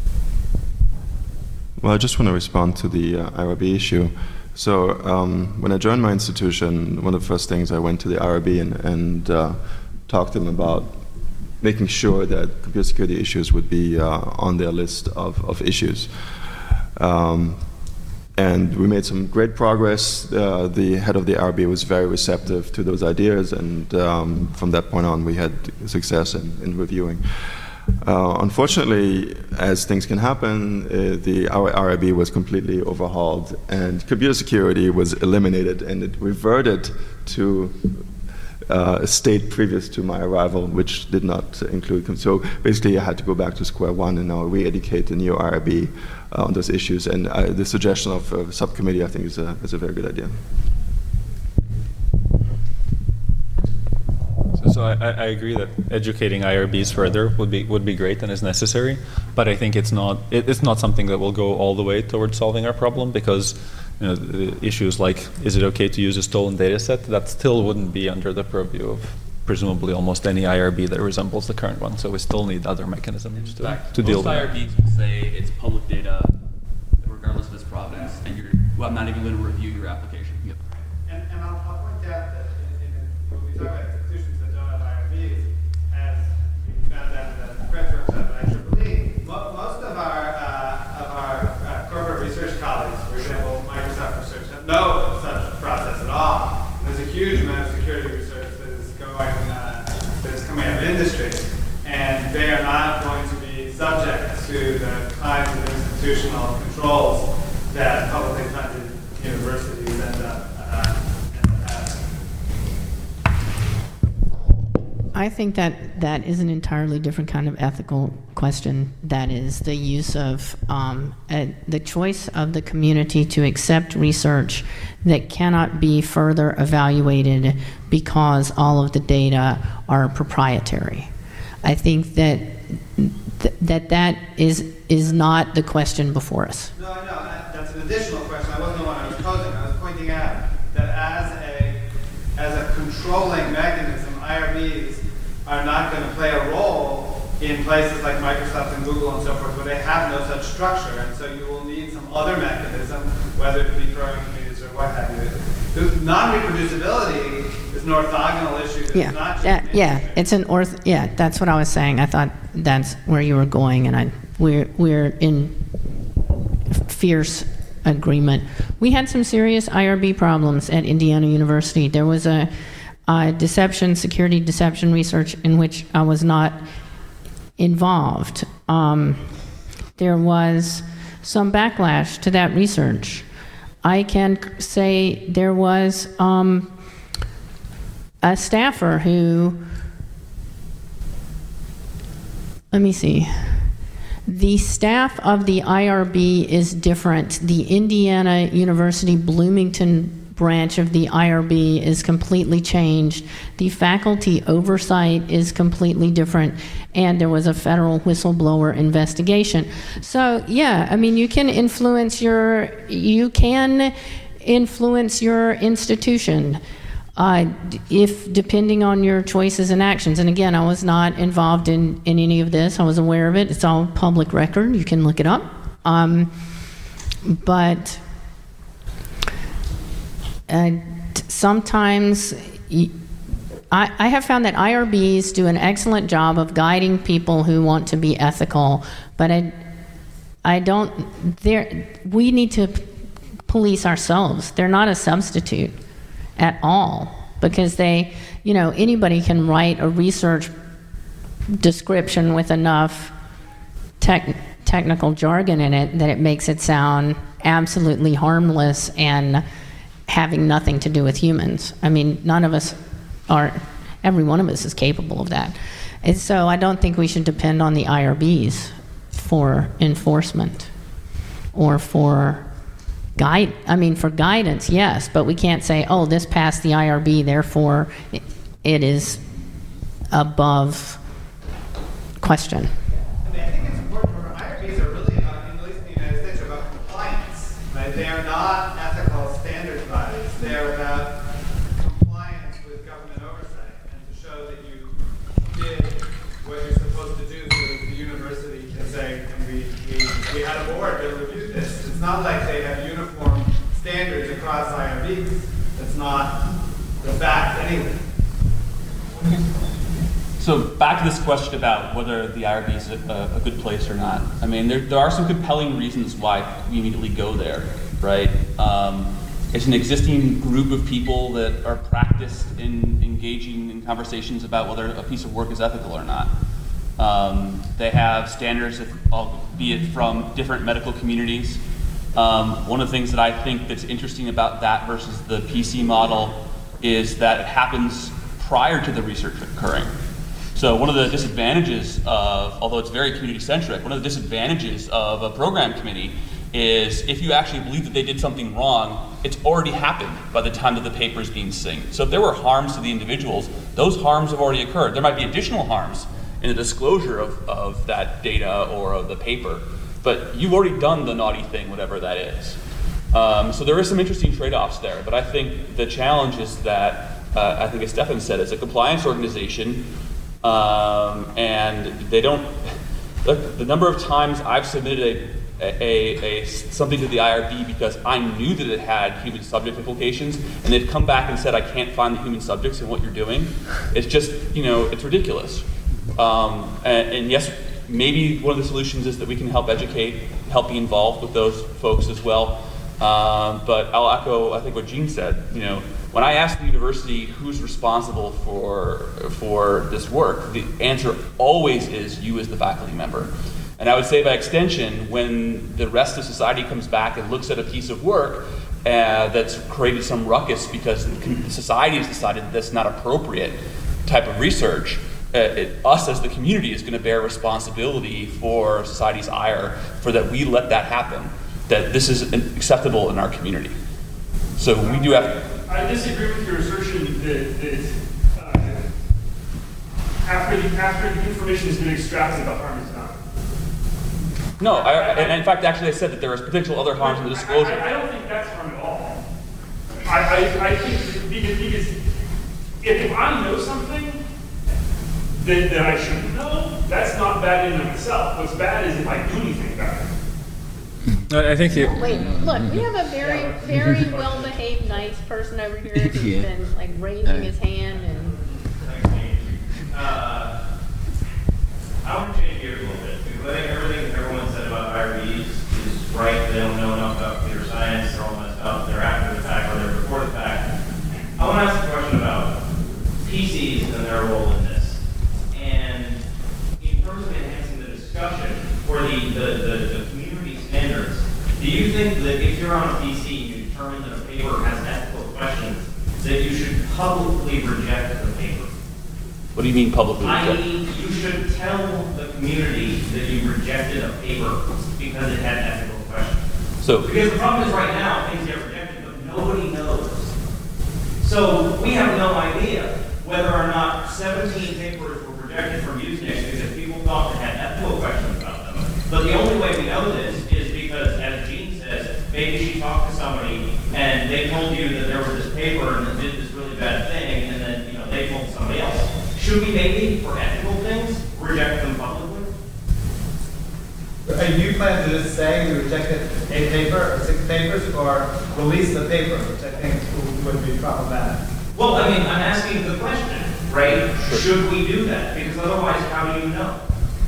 Well, I just want to respond to the IRB issue. So when I joined my institution, one of the first things I went to the IRB and talked to them about making sure that computer security issues would be on their list of issues. And we made some great progress. The head of the IRB was very receptive to those ideas, and from that point on, we had success in reviewing. Unfortunately, as things can happen, our IRB was completely overhauled, and computer security was eliminated, and it reverted to a state previous to my arrival, which did not include. So basically, I had to go back to square one and now re-educate the new IRB on those issues. And the suggestion of a subcommittee, I think, is a very good idea. So I agree that educating IRBs further would be great and is necessary, but I think it's not something that will go all the way towards solving our problem, because the issues like, is it okay to use a stolen data set, that still wouldn't be under the purview of presumably almost any IRB that resembles the current one. So we still need other mechanisms to deal with it. Most IRBs will say it's public data, regardless of its provenance, and I'm not even going to review your application. Yep. And I'll point out that when we talk about institutions that don't have IRBs, as we found out in the press workshop at IEEE, most of our corporate research colleagues, for example, Microsoft Research, have no such process at all. There's a huge amount of security research that is coming out of industry, and they are not going to be subject to the kinds of institutional controls that publicly funded universities end up having. I think that is an entirely different kind of ethical question. That is the use of the choice of the community to accept research that cannot be further evaluated because all of the data are proprietary. I think that is not the question before us. No, that's an additional question. I wasn't the one I was posing. I was pointing out that as a controlling mechanism, IRBs are not going to play a role in places like Microsoft and Google and so forth, where they have no such structure, and so you will need some other mechanism, whether it be throwing communities or what have you. The non-reproducibility is an orthogonal issue. It's an that's what I was saying. I thought that's where you were going, and we're in fierce agreement. We had some serious IRB problems at Indiana University. There was a security deception research in which I was not involved. There was some backlash to that research. I can say there was a staffer who, let me see. The staff of the IRB is different. The Indiana University Bloomington branch of the IRB is completely changed. The faculty oversight is completely different, and there was a federal whistleblower investigation. So yeah, I mean, you can influence your institution if depending on your choices and actions. And again, I was not involved in any of this. I was aware of it. It's all public record. You can look it up. But sometimes I have found that IRBs do an excellent job of guiding people who want to be ethical, but we need to police ourselves. They're not a substitute at all, because anybody can write a research description with enough technical jargon in it that it makes it sound absolutely harmless and having nothing to do with humans. I mean, every one of us is capable of that. And so I don't think we should depend on the IRBs for enforcement or for guidance, yes, but we can't say, oh, this passed the IRB, therefore it is above question. I mean, I think it's important. IRBs are really about, at least in the United States, are about compliance. Right? They are not ethical standards bodies. They are about compliance with government oversight and to show that you did what you're supposed to do, so that the university can say, and we had a board that reviewed this. It's not like they have uniform standards across IRBs. That's not the fact anyway. So back to this question about whether the IRB is a good place or not. I mean, there are some compelling reasons why we immediately go there, right? It's an existing group of people that are practiced in engaging in conversations about whether a piece of work is ethical or not. They have standards, albeit from different medical communities. One of the things that I think that's interesting about that versus the PC model is that it happens prior to the research occurring. So one of the disadvantages of, although it's very community-centric, one of the disadvantages of a program committee is if you actually believe that they did something wrong, it's already happened by the time that the paper is being synced. So if there were harms to the individuals, those harms have already occurred. There might be additional harms in the disclosure of that data or of the paper, but you've already done the naughty thing, whatever that is. So there is some interesting trade-offs there, but I think the challenge is that, I think as Stefan said, it's a compliance organization, and they don't, look, the number of times I've submitted something to the IRB because I knew that it had human subject implications, and they've come back and said, I can't find the human subjects in what you're doing. It's just, it's ridiculous. And yes, maybe one of the solutions is that we can help educate, help be involved with those folks as well. But I'll echo, I think, what Gene said. When I asked the university who's responsible for this work, the answer always is you as the faculty member. And I would say by extension, when the rest of society comes back and looks at a piece of work that's created some ruckus because society has decided that that's not appropriate type of research, us as the community is going to bear responsibility for society's ire for that we let that happen, that this is acceptable in our community. So we do have... I disagree with your assertion that after the information has been extracted, the harm is done. No, and in fact, actually I said that there is potential other harms in the disclosure. I don't think that's harm at all. I think because if I know something that I shouldn't know, that's not bad in and of itself. What's bad is if I do anything about it. I think you... Wait, look, we have a very, very well-behaved, nice person over here who's been like raising his hand and... I want to change gears a little bit because I think everything everyone said about IRBs is right. They don't know enough about computer science. They're all messed up. They're after the fact or they're before the fact. I want to ask a question about PCs and their role in this. And in terms of enhancing the discussion for the community standards, do you think that if you're on a PC and you determine that a paper has ethical questions, that you should publicly reject the paper? What do you mean publicly reject? You should tell the community that you rejected a paper because it had ethical questions. Because the problem is right now, things get rejected, but nobody knows. So we have no idea whether or not 17 papers were rejected from Usenix because people thought they had ethical questions about them. But the only way we know this is because, as Gene says, maybe she talked to somebody and they told you that there was this paper and it did this really bad thing, and then they told somebody else. Should we maybe, for ethical things, reject them publicly? Do you plan to just say you rejected a paper or 6 papers, or release the paper, which I think would be problematic? Well, I mean, I'm asking the question, right? Should we do that? Because otherwise, how do you know?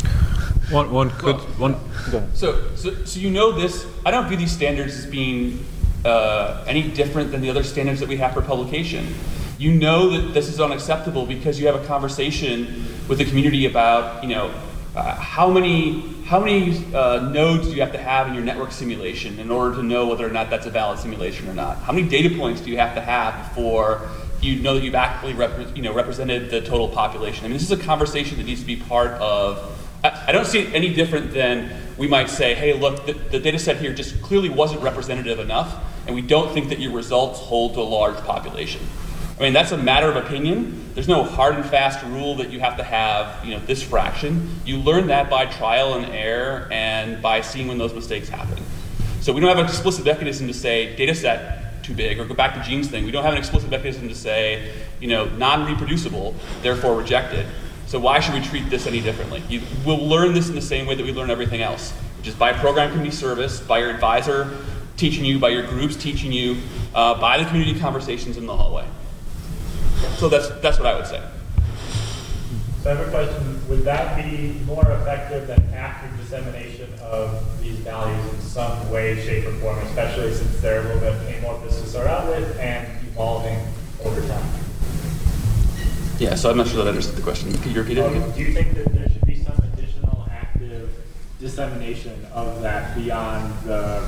So you know this. I don't view these standards as being any different than the other standards that we have for publication. You know that this is unacceptable because you have a conversation with the community about, how many nodes do you have to have in your network simulation in order to know whether or not that's a valid simulation or not? How many data points do you have to have before you know that you've accurately represented the total population? I mean, this is a conversation that needs to be part of. I don't see it any different than we might say, hey, look, the data set here just clearly wasn't representative enough, and we don't think that your results hold to a large population. I mean, that's a matter of opinion. There's no hard and fast rule that you have to have, this fraction. You learn that by trial and error and by seeing when those mistakes happen. So we don't have an explicit mechanism to say data set too big, or go back to Gene's thing. We don't have an explicit mechanism to say, non-reproducible, therefore rejected. So why should we treat this any differently? We'll learn this in the same way that we learn everything else, which is by program committee service, by your advisor teaching you, by your groups teaching you, by the community conversations in the hallway. So that's what I would say. So I have a question. Would that be more effective than active dissemination of these values in some way, shape, or form, especially since they're a little bit amorphous to start out with and evolving over time? Yeah, so I'm not sure that I understood the question. Can you repeat it again? Do you think that there should be some additional active dissemination of that beyond the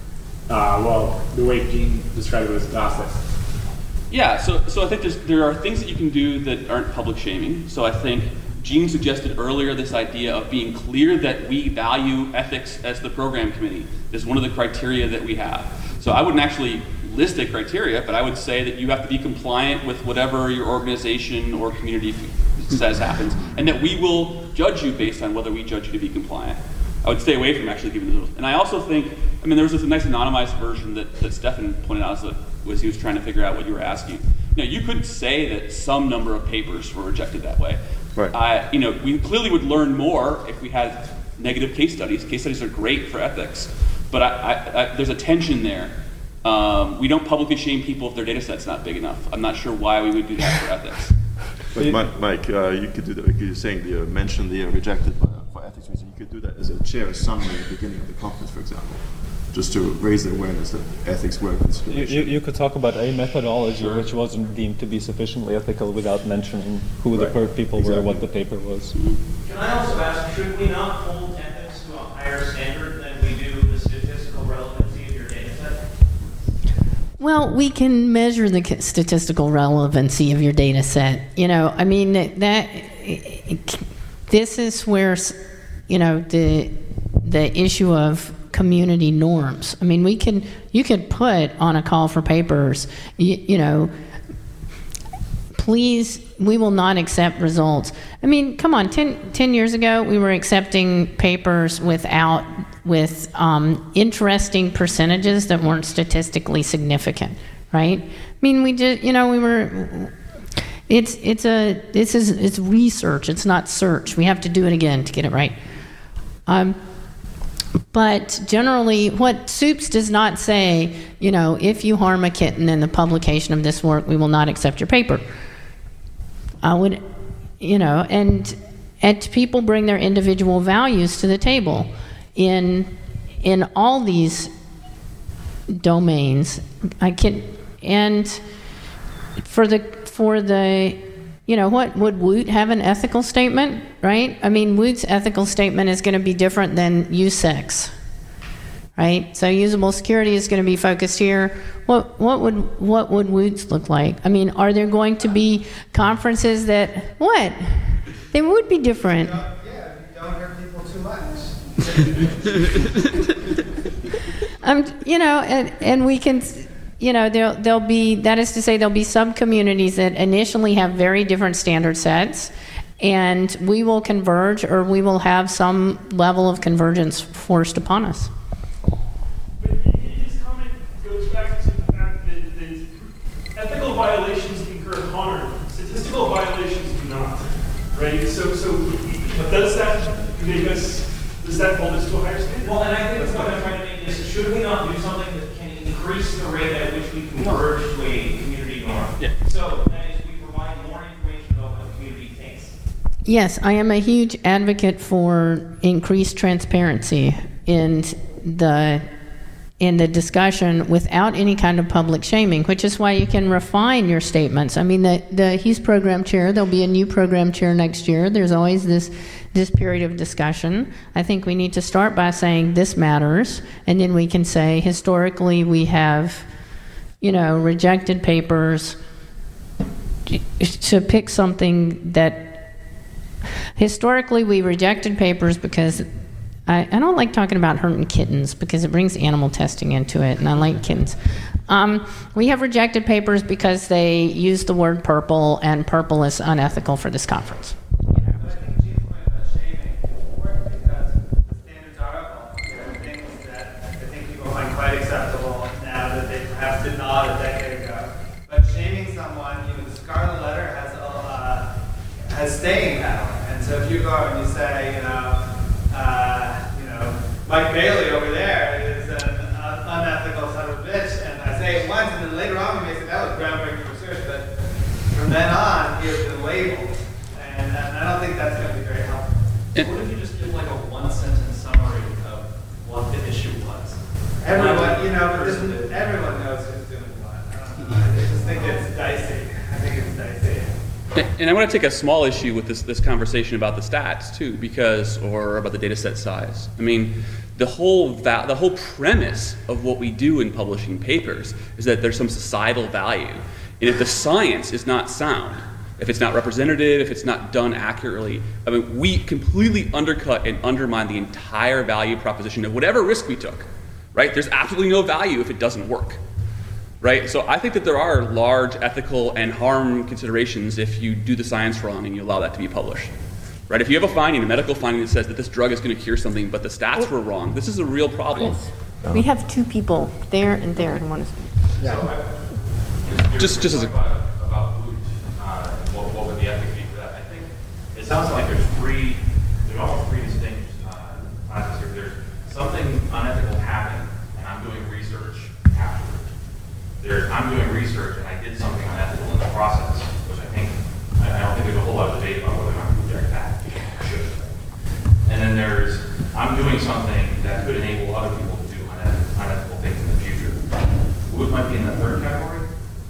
way Gene described it as gossip? Yeah, so I think there are things that you can do that aren't public shaming. So I think Gene suggested earlier this idea of being clear that we value ethics as the program committee is one of the criteria that we have. So I wouldn't actually list a criteria, but I would say that you have to be compliant with whatever your organization or community says happens, and that we will judge you based on whether we judge you to be compliant. I would stay away from actually giving those. And I also think, there was this nice anonymized version that Stefan pointed out as he was trying to figure out what you were asking. You could say that some number of papers were rejected that way. Right. We clearly would learn more if we had negative case studies. Case studies are great for ethics, but there's a tension there. We don't publicly shame people if their data set's not big enough. I'm not sure why we would do that for ethics. But Mike, you could do that. You're saying you mentioned the rejected for ethics reasons. You could do that as a chair summary at the beginning of the conference, for example, just to raise the awareness that ethics work. You could talk about a methodology which wasn't deemed to be sufficiently ethical without mentioning who the people were, what the paper was. Can I also ask, should we not hold ethics to a higher standard than we do the statistical relevancy of your data set? Well, we can measure the statistical relevancy of your data set. This is where, the issue of community norms. You could put on a call for papers, please, we will not accept results. Come on, 10 years ago, we were accepting papers with interesting percentages that weren't statistically significant, right? It's research, it's not search. We have to do it again to get it right. But generally, what SOUPS does not say, if you harm a kitten in the publication of this work, we will not accept your paper. And people bring their individual values to the table in all these domains. What would Woot have an ethical statement, right? Woot's ethical statement is going to be different than USEX, right? So usable security is going to be focused here. What would Woot's look like? Are there going to be conferences that they would be different? Don't hurt people too much. And we can. There'll be sub-communities that initially have very different standard sets, and we will converge, or we will have some level of convergence forced upon us. But his comment goes back to the fact that ethical violations incur harm. Statistical violations do not, right? So does that hold us to a higher standard? Well, and I think the point I'm trying to make is, should we not do something that can increase the rate at which we converge to a community norm? Yeah. So that is, we provide more information about what the community thinks. Yes, I am a huge advocate for increased transparency in the discussion without any kind of public shaming, which is why you can refine your statements. He's program chair. There'll be a new program chair next year. There's always this period of discussion. I think we need to start by saying this matters, and then we can say historically we have, rejected papers. To pick something that historically we rejected papers because I don't like talking about hurting kittens because it brings animal testing into it, and I like kittens. We have rejected papers because they use the word purple, and purple is unethical for this conference. Quite acceptable now that they perhaps did not a decade ago. But shaming someone, even the Scarlet Letter has staying power. And so if you go and you say, Mike Bailey over there is an unethical son of a bitch, and I say it once, and then later on we may say that was groundbreaking research, but from then on he has been labeled, and I don't think that's going to be very helpful. What if you just give like a one-sentence summary of what the issue was? Everyone, but everyone knows who's doing what. I just think it's dicey. And I want to take a small issue with this conversation about the stats too, or about the data set size. I mean, the whole premise of what we do in publishing papers is that there's some societal value. And if the science is not sound, if it's not representative, if it's not done accurately, I mean, we completely undercut and undermine the entire value proposition of whatever risk we took. Right? There's absolutely no value if it doesn't work, right? So I think that there are large ethical and harm considerations if you do the science wrong and you allow that to be published, right? If you have a medical finding that says that this drug is going to cure something, but the stats were wrong, this is a real problem. We have two people there and there, and one is. Yeah. So just as a about food, what would the ethic be for that? I think it sounds like there's almost three distinct classes here. There's something unethical happened, and I'm doing research afterwards. I'm doing research, and I did something unethical in the process, which I don't think there's a whole lot of debate about whether or not to reject that. And then I'm doing something that could enable other people to do unethical things in the future. What might be in the third category?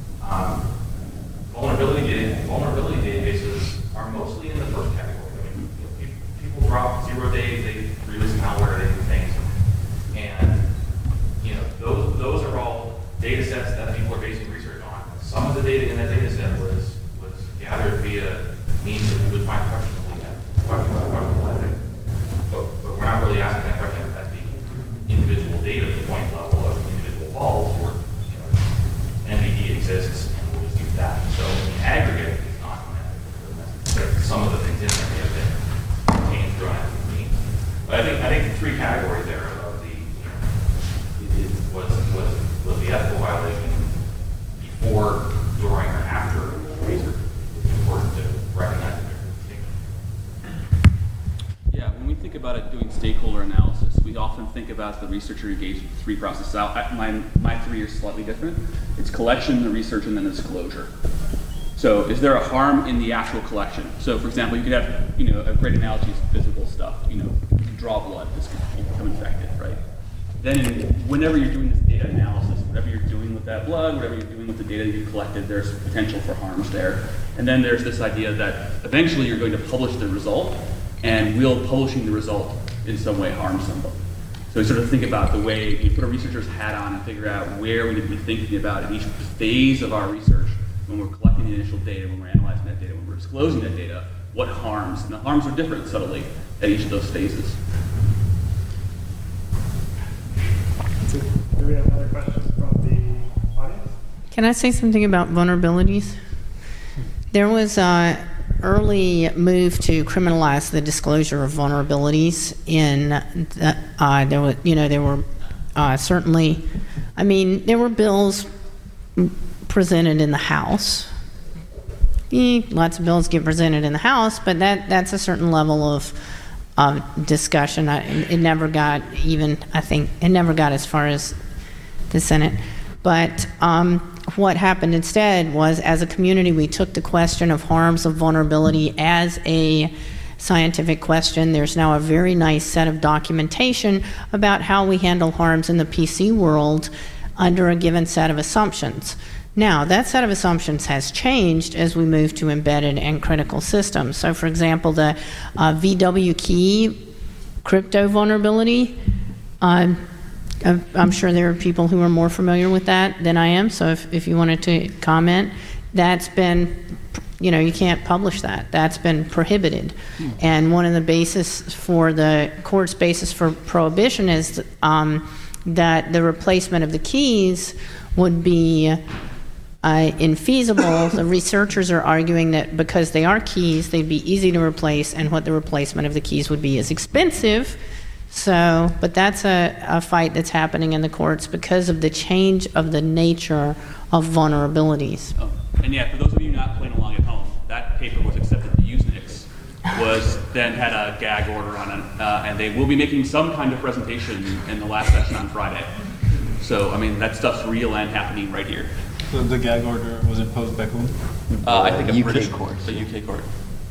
Vulnerability databases are mostly in the first category. I mean, people drop 0 days, they release malware, they do things, and those are all data sets that people are basing research on. Some of the data in that data set was gathered via means that we would find questionable ethics. But we're not really asking that question at the individual data point level of individual vaults, or NVD exists and we'll just use that. So in aggregate, it's not unethical. Some of the things in there may have been contained through unethical means. But I think the three categories there of was the ethical violation before, during, or after research. It's important to recognize the difference. Yeah, when we think about it doing stakeholder analysis, we often think about the researcher engaged with three processes. My three are slightly different. It's collection, the research, and then the disclosure. So is there a harm in the actual collection? So for example, you could have, a great analogy is physical stuff. You can draw blood, this could become infected, right? Then whenever you're doing this data analysis, whatever you're doing with that blood, whatever you're doing with the data that you've collected, there's potential for harms there. And then there's this idea that eventually you're going to publish the result, and will publishing the result in some way harm somebody? So we sort of think about the way you put a researcher's hat on and figure out where we need to be thinking about in each phase of our research, when we're collecting the initial data, when we're analyzing that data, when we're disclosing that data, what harms? And the harms are different subtly at each of those phases. Do we have another question from the audience? Can I say something about vulnerabilities? There was an early move to criminalize the disclosure of vulnerabilities there were certainly, there were bills presented in the House. Lots of bills get presented in the House, but that's a certain level of discussion. It never got as far as the Senate. But what happened instead was, as a community, we took the question of harms of vulnerability as a scientific question. There's now a very nice set of documentation about how we handle harms in the PC world under a given set of assumptions. Now, that set of assumptions has changed as we move to embedded and critical systems. So, for example, the VW key crypto vulnerability, I'm sure there are people who are more familiar with that than I am, so if you wanted to comment, that's been, you can't publish that. That's been prohibited. And one of the the court's basis for prohibition is that the replacement of the keys would be infeasible. The researchers are arguing that because they are keys, they'd be easy to replace, and what the replacement of the keys would be is expensive. So, but that's a fight that's happening in the courts because of the change of the nature of vulnerabilities. Oh. And yeah, for those of you not playing along at home, that paper was accepted to Usenix, then had a gag order on it, and they will be making some kind of presentation in the last session on Friday. So, I mean, that stuff's real and happening right here. So the gag order was imposed by whom? I think a UK British court. The UK court.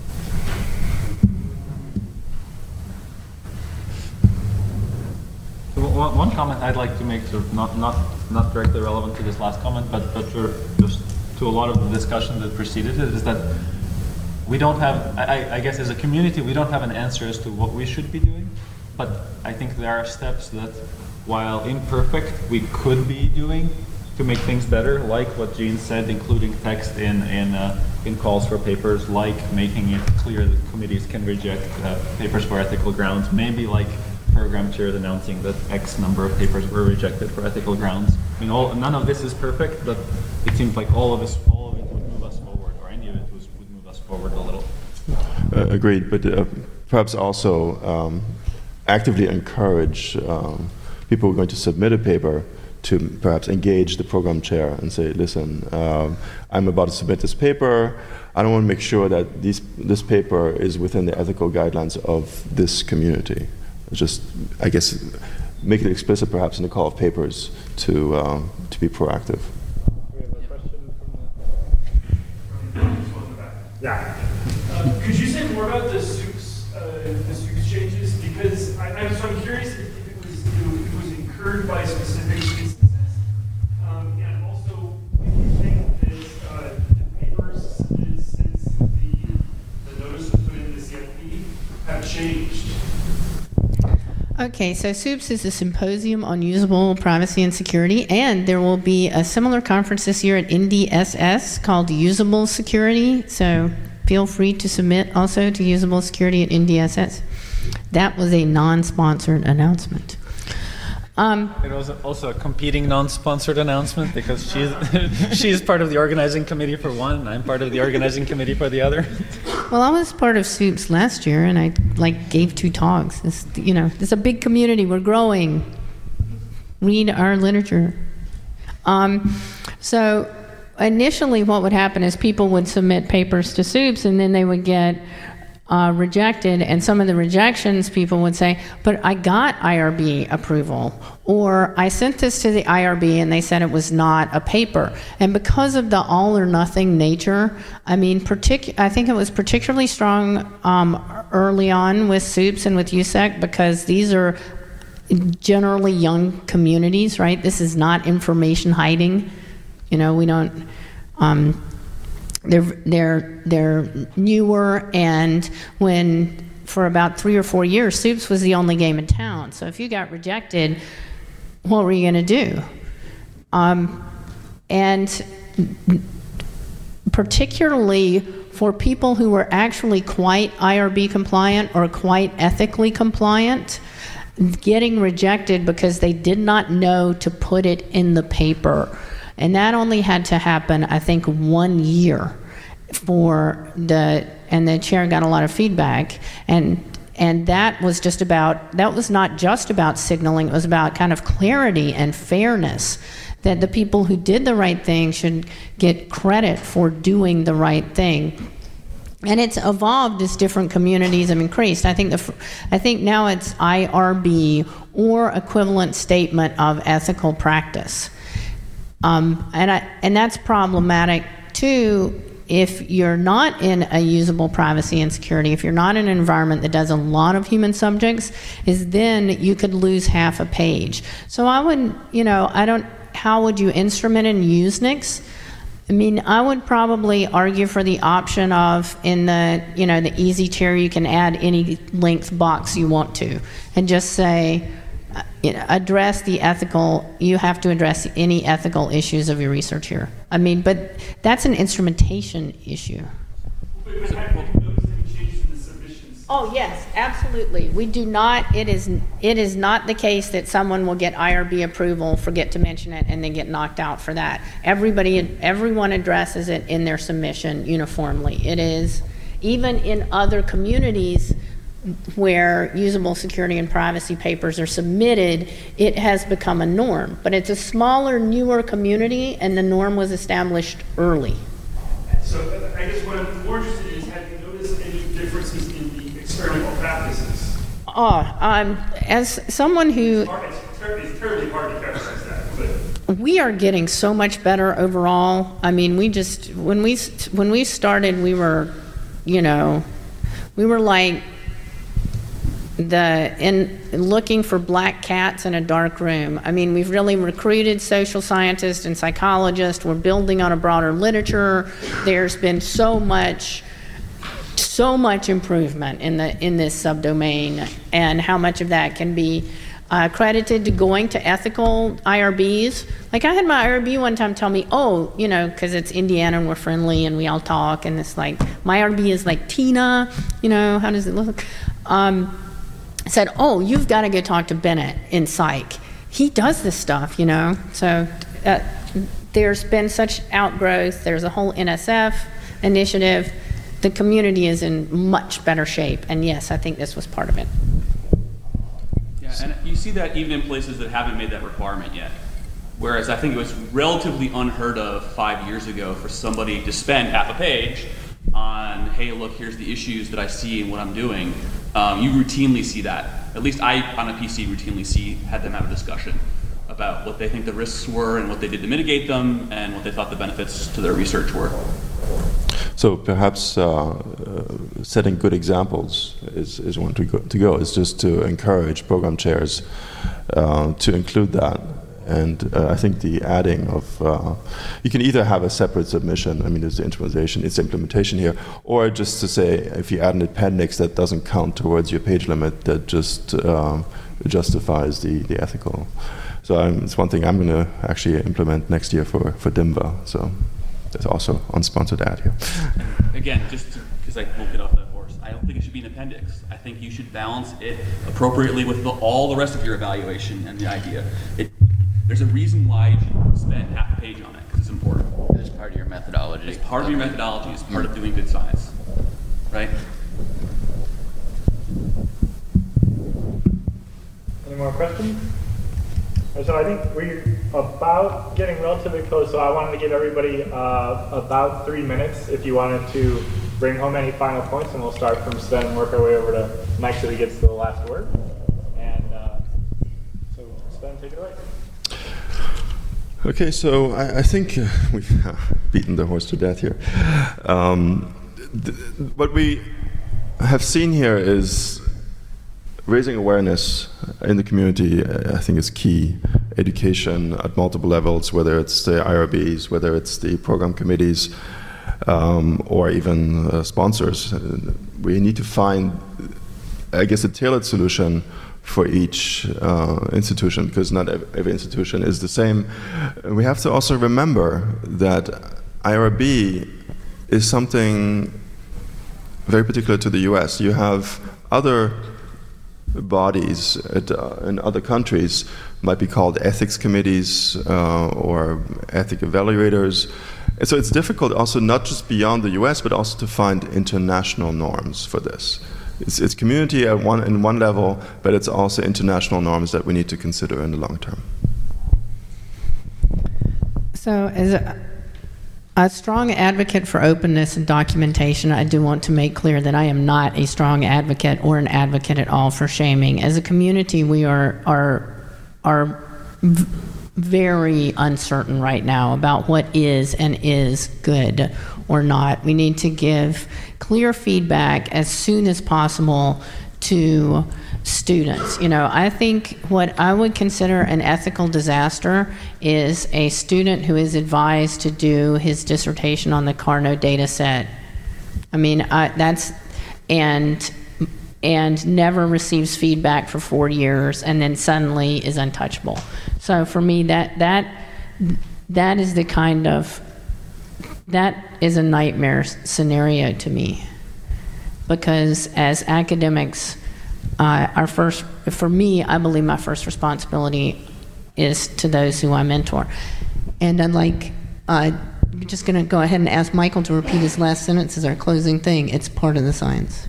So one comment I'd like to make, sort of not directly relevant to this last comment, but sort of just to a lot of the discussion that preceded it, is that we don't have, I guess as a community, we don't have an answer as to what we should be doing, but I think there are steps that, while imperfect, we could be doing to make things better, like what Jean said, including text in calls for papers, like making it clear that committees can reject papers for ethical grounds, maybe like program chairs announcing that X number of papers were rejected for ethical grounds. I mean, none of this is perfect, but it seems like all of it would move us forward, or any of it would move us forward a little. Agreed, but perhaps also actively encourage people who are going to submit a paper to perhaps engage the program chair and say, listen, I'm about to submit this paper. I don't want to make sure that this paper is within the ethical guidelines of this community. Just, I guess, make it explicit perhaps in the call of papers to be proactive. We have a question from the... Yeah. Could you say more about the SOOPS changes? Because I'm curious if it was incurred by specific instances, and also if you think that the papers submitted since the notice was put in the CFP have changed. Okay, so SOOPS is a symposium on usable privacy and security, and there will be a similar conference this year at NDSS called Usable Security, so feel free to submit also to Usable Security at NDSS. That was a non-sponsored announcement. It was also a competing non-sponsored announcement because she's part of the organizing committee for one, and I'm part of the organizing committee for the other. Well, I was part of SOOPS last year, and I gave 2 talks. It's a big community. We're growing. Read our literature. So initially, what would happen is people would submit papers to SOOPS, and then they would get rejected, and some of the rejections people would say, but I got IRB approval, or I sent this to the IRB and they said it was not a paper. And because of the all or nothing nature, I mean, I think it was particularly strong early on with SOOPS and with USEC, because these are generally young communities, right? This is not information hiding. We don't... They're newer, and for about 3 or 4 years, SOOPS was the only game in town. So if you got rejected, what were you going to do? And particularly for people who were actually quite IRB compliant or quite ethically compliant, getting rejected because they did not know to put it in the paper. And that only had to happen, I think, 1 year and the chair got a lot of feedback. And that was not just about signaling, it was about kind of clarity and fairness, that the people who did the right thing should get credit for doing the right thing. And it's evolved as different communities have increased. I think now it's IRB or equivalent statement of ethical practice. And that's problematic too if you're not in a usable privacy and security, if you're not in an environment that does a lot of human subjects, is then you could lose half a page. So how would you instrument and use Usenix? I mean, I would probably argue for the option of in the easy chair, you can add any length box you want to, and just say, address the ethical, you have to address any ethical issues of your research here. I mean, but that's an instrumentation issue. But have you noticed any changes in the submissions? Oh, yes, absolutely. We do not, it is not the case that someone will get IRB approval, forget to mention it, and then get knocked out for that. Everyone addresses it in their submission uniformly. It is, even in other communities where usable security and privacy papers are submitted, it has become a norm. But it's a smaller, newer community, and the norm was established early. So I guess what I'm more interested in is, have you noticed any differences in the experimental practices? As someone who... It's terribly hard to characterize that, but... We are getting so much better overall. I mean, when we started, we were, we were like looking for black cats in a dark room. I mean, we've really recruited social scientists and psychologists. We're building on a broader literature. There's been so much improvement in this subdomain, and how much of that can be credited to going to ethical IRBs. Like, I had my IRB one time tell me, because it's Indiana and we're friendly and we all talk, and it's like, my IRB is like Tina, how does it look? Said, you've got to go talk to Bennett in psych. He does this stuff, So there's been such outgrowth. There's a whole NSF initiative. The community is in much better shape, and yes, I think this was part of it. Yeah, and you see that even in places that haven't made that requirement yet. Whereas I think it was relatively unheard of 5 years ago for somebody to spend half a page on, hey, look, here's the issues that I see in what I'm doing. You routinely see that. At least I, on a PC, routinely had them have a discussion about what they think the risks were and what they did to mitigate them and what they thought the benefits to their research were. So perhaps setting good examples is one to go. It's just to encourage program chairs to include that. And I think the adding of, you can either have a separate submission, there's the implementation here, or just to say, if you add an appendix that doesn't count towards your page limit, that just justifies the ethical. So it's one thing I'm going to actually implement next year for DIMVA. So there's also unsponsored ad here. Again, just because I won't get off that horse, I don't think it should be an appendix. I think you should balance it appropriately with all the rest of your evaluation and the idea. There's a reason why you should spend half a page on it, because it's important. It's part of your methodology. It's part of your methodology. It's part of doing good science, right? Any more questions? So I think we're about getting relatively close, so I wanted to give everybody about 3 minutes if you wanted to bring home any final points, and we'll start from Sven and work our way over to Mike so he gets to the last word. And so Sven, take it away. Okay, so I think we've beaten the horse to death here. What we have seen here is raising awareness in the community. I think is key. Education at multiple levels, whether it's the IRBs, whether it's the program committees, or even sponsors. We need to find, I guess, a tailored solution for each institution, because not every institution is the same. We have to also remember that IRB is something very particular to the US. You have other bodies in other countries, might be called ethics committees or ethic evaluators. And so it's difficult also not just beyond the US, but also to find international norms for this. It's community in one level, but it's also international norms that we need to consider in the long term. So as a strong advocate for openness and documentation, I do want to make clear that I am not a strong advocate or an advocate at all for shaming. As a community, we are very uncertain right now about what is and is good or not. We need to give clear feedback as soon as possible to students. I think what I would consider an ethical disaster is a student who is advised to do his dissertation on the Carnot data set. And never receives feedback for 4 years, and then suddenly is untouchable. So for me, that is the kind of, that is a nightmare scenario to me. because as academics, for me, I believe my first responsibility is to those who I mentor. And unlike, I'm just going to go ahead and ask Michael to repeat his last sentence as our closing thing. It's part of the science.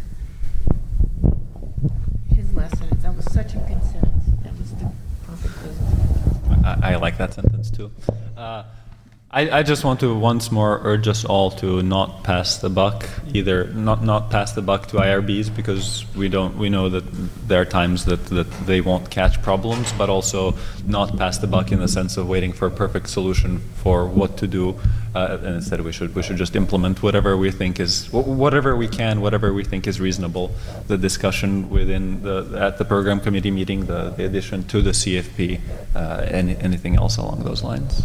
His last sentence, that was such a good sentence. That was the perfect closing sentence. I like that sentence too. I just want to once more urge us all to not pass the buck, either not pass the buck to IRBs, because we know that there are times that they won't catch problems, but also not pass the buck in the sense of waiting for a perfect solution for what to do, and instead we should just implement whatever we think is whatever we think is reasonable. The discussion within at the program committee meeting, the addition to the CFP, anything else along those lines.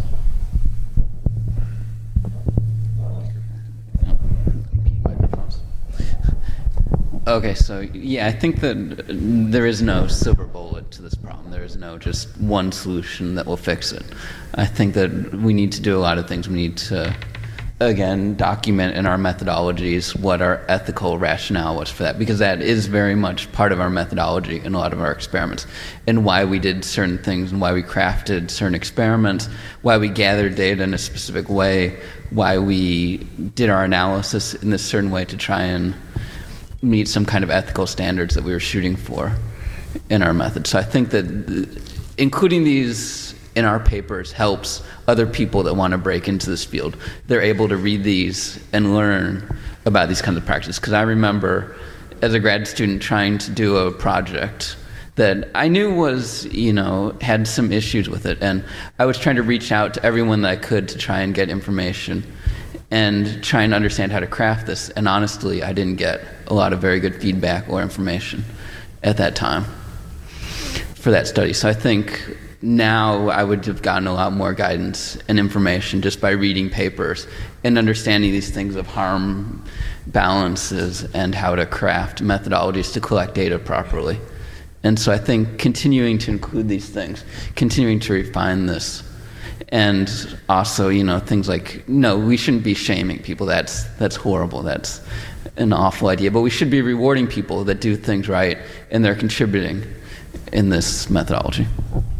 Okay, so yeah, I think that there is no silver bullet to this problem. There is no just one solution that will fix it. I think that we need to do a lot of things. We need to, again, document in our methodologies what our ethical rationale was for that, because that is very much part of our methodology in a lot of our experiments, and why we did certain things, and why we crafted certain experiments, why we gathered data in a specific way, why we did our analysis in this certain way to try and meet some kind of ethical standards that we were shooting for in our method. So I think that including these in our papers helps other people that want to break into this field. They're able to read these and learn about these kinds of practices. Because I remember as a grad student trying to do a project that I knew was, had some issues with it. And I was trying to reach out to everyone that I could to try and get information and try and understand how to craft this. And honestly, I didn't get a lot of very good feedback or information at that time for that study. So I think now I would have gotten a lot more guidance and information just by reading papers and understanding these things of harm balances and how to craft methodologies to collect data properly. And so I think continuing to include these things, continuing to refine this, and also, things like, no, we shouldn't be shaming people. That's horrible. That's an awful idea. But we should be rewarding people that do things right and they're contributing in this methodology.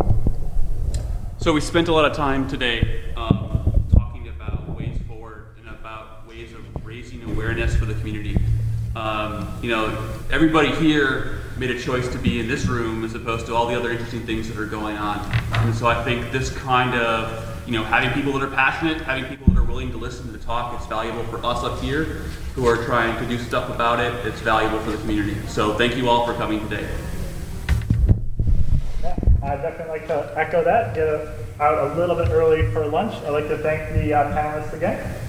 So we spent a lot of time today talking about ways forward and about ways of raising awareness for the community. Everybody here made a choice to be in this room as opposed to all the other interesting things that are going on. And so I think this kind of, having people that are passionate, having people that are willing to listen to the talk, it's valuable for us up here who are trying to do stuff about it. It's valuable for the community. So thank you all for coming today. I'd definitely like to echo that, get out a little bit early for lunch. I'd like to thank the panelists again.